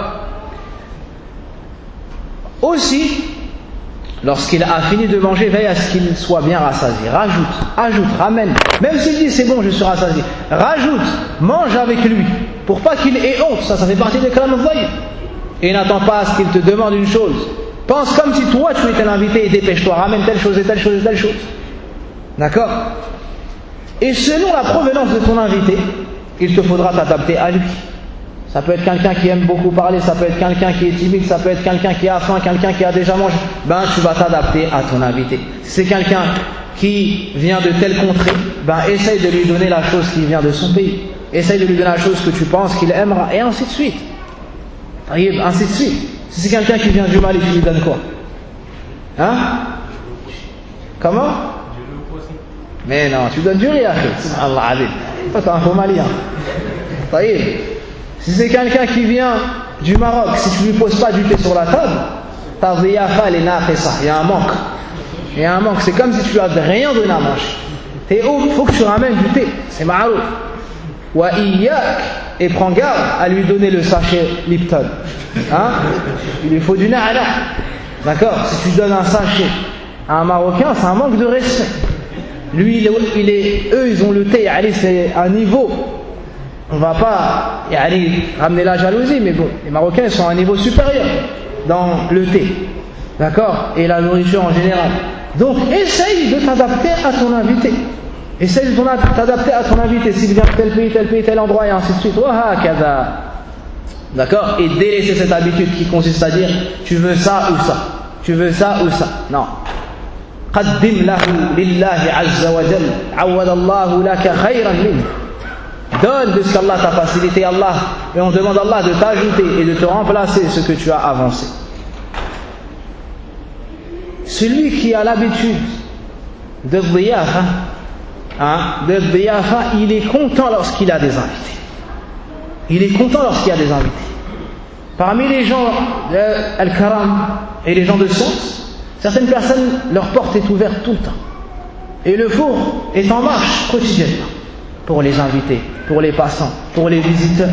[SPEAKER 2] Aussi, lorsqu'il a fini de manger, veille à ce qu'il soit bien rassasié. Rajoute, ajoute, ramène. Même s'il dit c'est bon, je suis rassasié. Rajoute, mange avec lui. Pour pas qu'il ait honte. Ça, ça fait partie des Ikram al-Dayf. Et n'attends pas à ce qu'il te demande une chose. Pense comme si toi tu étais l'invité et dépêche-toi, ramène telle chose et telle chose et telle chose. D'accord? Et selon la provenance de ton invité, il te faudra t'adapter à lui. Ça peut être quelqu'un qui aime beaucoup parler, ça peut être quelqu'un qui est timide, ça peut être quelqu'un qui a faim, quelqu'un qui a déjà mangé. Ben tu vas t'adapter à ton invité. Si c'est quelqu'un qui vient de telle contrée, ben essaye de lui donner la chose qui vient de son pays. Essaye de lui donner la chose que tu penses qu'il aimera, et ainsi de suite. Ainsi de suite. Si c'est quelqu'un qui vient du Mali, tu lui donnes quoi? Hein? Comment? Mais non, tu donnes du riz, Allah Adil. Toi, t'es un faux malien. Si c'est quelqu'un qui vient du Maroc, si tu lui poses pas du thé sur la table, ta ziyafa, elle est naqisa. Il y a un manque. Il y a un manque. C'est comme si tu lui as rien donné à manger. T'es où? Il faut que tu ramènes du thé. C'est ma'rouf. Wa iyyak, et prends garde à lui donner le sachet Lipton. Hein? Il lui faut du na'na. D'accord? Si tu donnes un sachet à un Marocain, c'est un manque de respect. Lui, il est, il est, eux, ils ont le thé, c'est un niveau. On ne va pas ramener la jalousie, mais bon, les Marocains ils sont à un niveau supérieur dans le thé. D'accord? Et la nourriture en général. Donc, essaye de t'adapter à ton invité. Essaye de t'adapter à ton invité, s'il vient de tel pays, tel pays, tel endroit, et ainsi de suite. D'accord? Et délaisser cette habitude qui consiste à dire tu veux ça ou ça, tu veux ça ou ça. Non. قدم له لله عز وجل عوض الله لك خيرا منه. Donne de ce qu'Allah t'a facilité, Allah, et on demande à Allah de t'ajouter et de te remplacer ce que tu as avancé. Celui qui a l'habitude de dhiyafa, hein, de dhiyafa, il est content lorsqu'il a des invités. Il est content lorsqu'il y a des invités. Parmi les gens de Al-Karam et les gens de science, certaines personnes, leur porte est ouverte tout le temps. Et le four est en marche quotidiennement. Pour les invités, pour les passants, pour les visiteurs.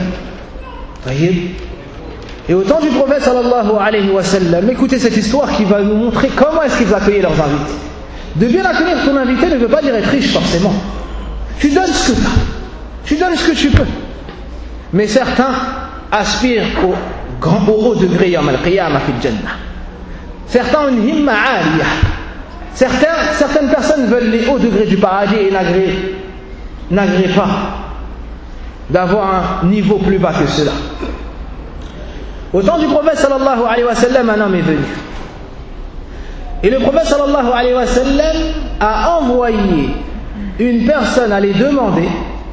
[SPEAKER 2] Et au temps du prophète sallallahu alayhi wa sallam, écoutez cette histoire qui va nous montrer comment est-ce qu'ils accueillaient leurs invités. De bien accueillir ton invité ne veut pas dire être riche forcément. Tu donnes ce que tu as. Tu donnes ce que tu peux. Mais certains aspirent au grand, au haut degré yawm al-qiyamah fil jannah. Certains ont une himma aliyah. Certains, certaines personnes veulent les hauts degrés du paradis et n'agréent n'agréent pas d'avoir un niveau plus bas que cela. Au temps du prophète sallallahu alayhi wa sallam, un homme est venu. Et le prophète sallallahu alayhi wa sallam a envoyé une personne aller demander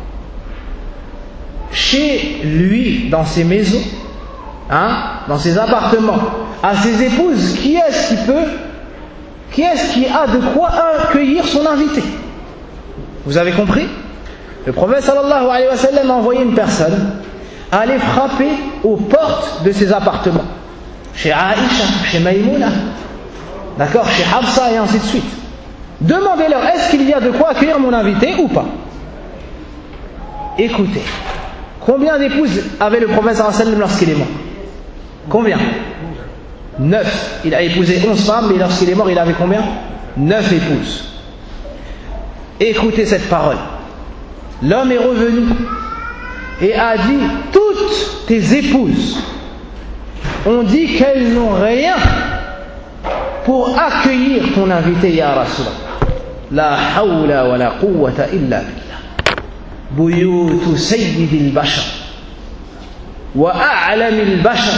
[SPEAKER 2] chez lui, dans ses maisons, hein, dans ses appartements, à ses épouses, qui est-ce qui peut, qui est-ce qui a de quoi accueillir son invité. Vous avez compris? Le prophète sallallahu alayhi wa sallam a envoyé une personne à aller frapper aux portes de ses appartements. chez Aïcha, chez Maïmouna, d'accord, chez Hafsa et ainsi de suite. Demandez-leur, est-ce qu'il y a de quoi accueillir mon invité ou pas? Écoutez, combien d'épouses avait le prophète sallallahu alayhi wa sallam lorsqu'il est mort? Combien? Neuf. Il a épousé onze femmes, mais lorsqu'il est mort, il avait combien? Neuf épouses. Écoutez cette parole. L'homme est revenu et a dit, toutes tes épouses ont dit qu'elles n'ont rien pour accueillir ton invité, ya Rasulallah. La hawla wa la quwwata illa billah. Buyutu sayyidil bashar wa a'lamil bashar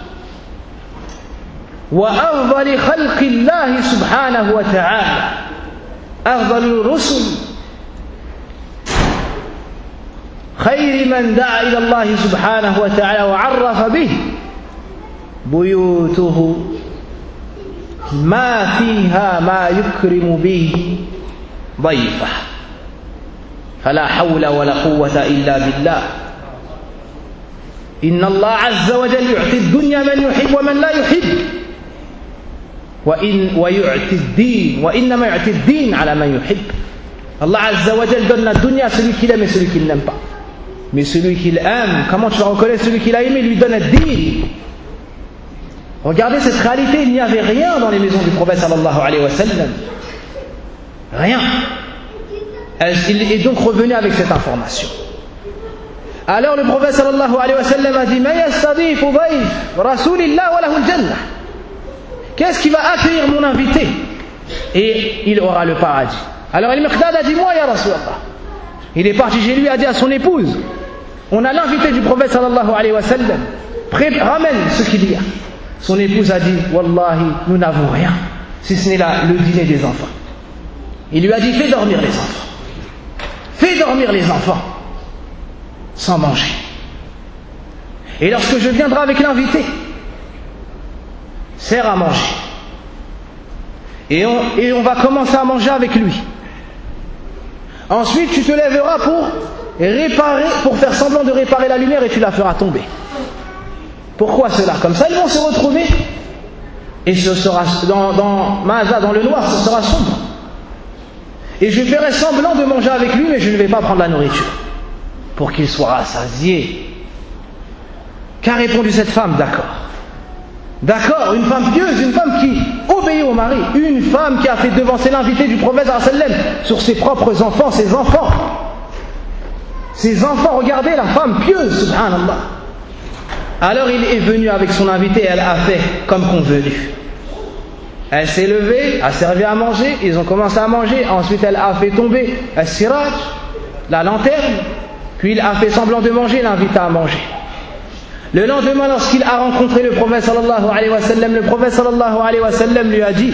[SPEAKER 2] wa afdali khalqillahi subhanahu wa ta'ala, afdalul rusul, خير من دعا إلى الله سبحانه وتعالى وعرف به، بيوته ما فيها ما يكرم به ضيفه، فلا حول ولا قوة إلا بالله. إن الله عز وجل يعطي الدنيا من يحب ومن لا يحب، وإن ويعطي الدين وإنما يعطي الدين على من يحب. Allah Azza wa Jal donne la dunya à celui qui l'aime et celui qui ne l'aime pas. Mais celui qui l'aime, comment tu vas reconnaître celui qui l'a aimé? Il lui donne ad-din. Regardez cette réalité, il n'y avait rien dans les maisons du prophète sallallahu alayhi wa sallam. Rien. Il est donc revenu avec cette information. Alors le prophète sallallahu alayhi wa sallam a dit: "Ma yastadifu dayf rasulillah wa lahu al-jannah." Qu'est-ce qui va accueillir mon invité? Et il aura le paradis. Alors Al-Miqdad a dit: "Moi, ya Rasulallah." Il est parti chez lui et a dit à son épouse: "On a l'invité du prophète sallallahu alayhi wa sallam, ramène ce qu'il y a." Son épouse a dit: "Wallahi, nous n'avons rien, si ce n'est là le dîner des enfants." Il lui a dit: "Fais dormir les enfants. Fais dormir les enfants sans manger. Et lorsque je viendrai avec l'invité, sers à manger. Et on, et on va commencer à manger avec lui. Ensuite, tu te lèveras pour réparer, pour faire semblant de réparer la lumière et tu la feras tomber." Pourquoi cela? Comme ça, ils vont se retrouver et ce sera dans, dans Maza, dans le noir, ce sera sombre. Et je ferai semblant de manger avec lui, mais je ne vais pas prendre la nourriture pour qu'il soit rassasié. Qu'a répondu cette femme? D'accord. D'accord, une femme pieuse, une femme qui obéit au mari, une femme qui a fait devancer l'invité du prophète sallallahu alayhi wa sallam sur ses propres enfants, ses enfants. Ses enfants, regardez la femme pieuse, subhanallah. Alors il est venu avec son invité, elle a fait comme convenu. Elle s'est levée, a servi à manger, ils ont commencé à manger, ensuite elle a fait tomber un siraj, la lanterne, puis il a fait semblant de manger, l'invita à manger. Le lendemain, lorsqu'il a rencontré le prophète sallallahu alayhi wa sallam, le prophète sallallahu alayhi wa sallam lui a dit: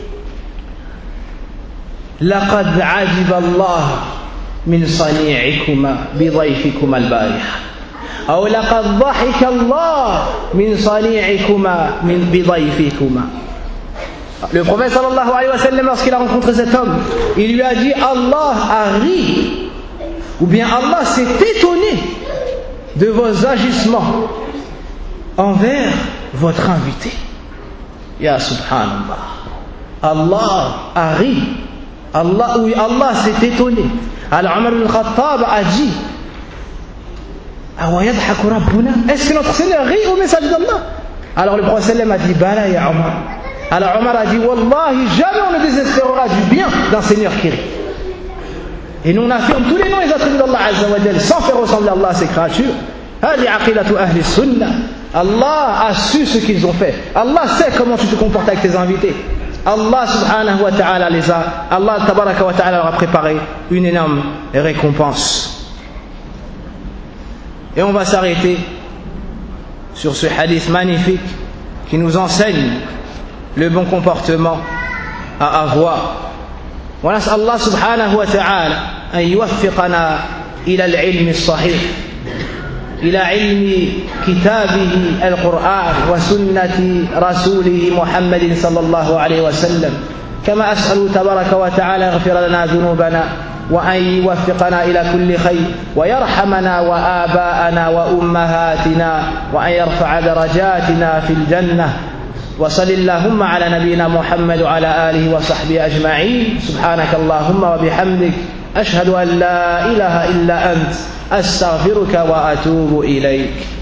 [SPEAKER 2] "Laqad ajiba Allah min sani'ikuma bi dhayfikuma al-bariha." Ou laqad dhahika Allah min sani'ikuma min bi dhayfikuma. Le prophète sallallahu alayhi wa sallam, lorsqu'il a rencontré cet homme, il lui a dit: Allah a ri, ou bien Allah s'est étonné de vos agissements envers votre invité. Ya subhanallah. Allah a ri. Allah, oui, Allah s'est étonné. Alors Omar ibn Khattab a dit: "Awayadhaku rabbuna?" Est-ce que notre Seigneur rit au message d'Allah? Alors le prophète sallam a dit: "Bala ya Omar." Alors Omar a dit: "Wallahi, jamais on ne désespérera du bien d'un Seigneur qui rit." Et nous on affirme tous les noms et les attributs d'Allah Azza wa Jal sans faire ressembler Allah à ses créatures. Allah a su ce qu'ils ont fait. Allah sait comment tu te comportes avec tes invités. Allah subhanahu wa ta'ala les a, Allah tabaraka wa ta'ala leur a préparé une énorme récompense. Et on va s'arrêter sur ce hadith magnifique qui nous enseigne le bon comportement à avoir. ونسأل الله سبحانه وتعالى أن يوفقنا إلى العلم الصحيح، إلى علم كتابه القرآن وسنة رسوله محمد صلى الله عليه وسلم، كما أسأل تبارك وتعالى يغفر لنا ذنوبنا وأن يوفقنا إلى كل خير ويرحمنا وآباءنا وأمهاتنا وأن يرفع درجاتنا في الجنة. وصل اللهم على نبينا محمد وعلى آله وصحبه أجمعين. سبحانك اللهم وبحمدك أشهد أن لا إله إلا أنت أستغفرك وأتوب إليك.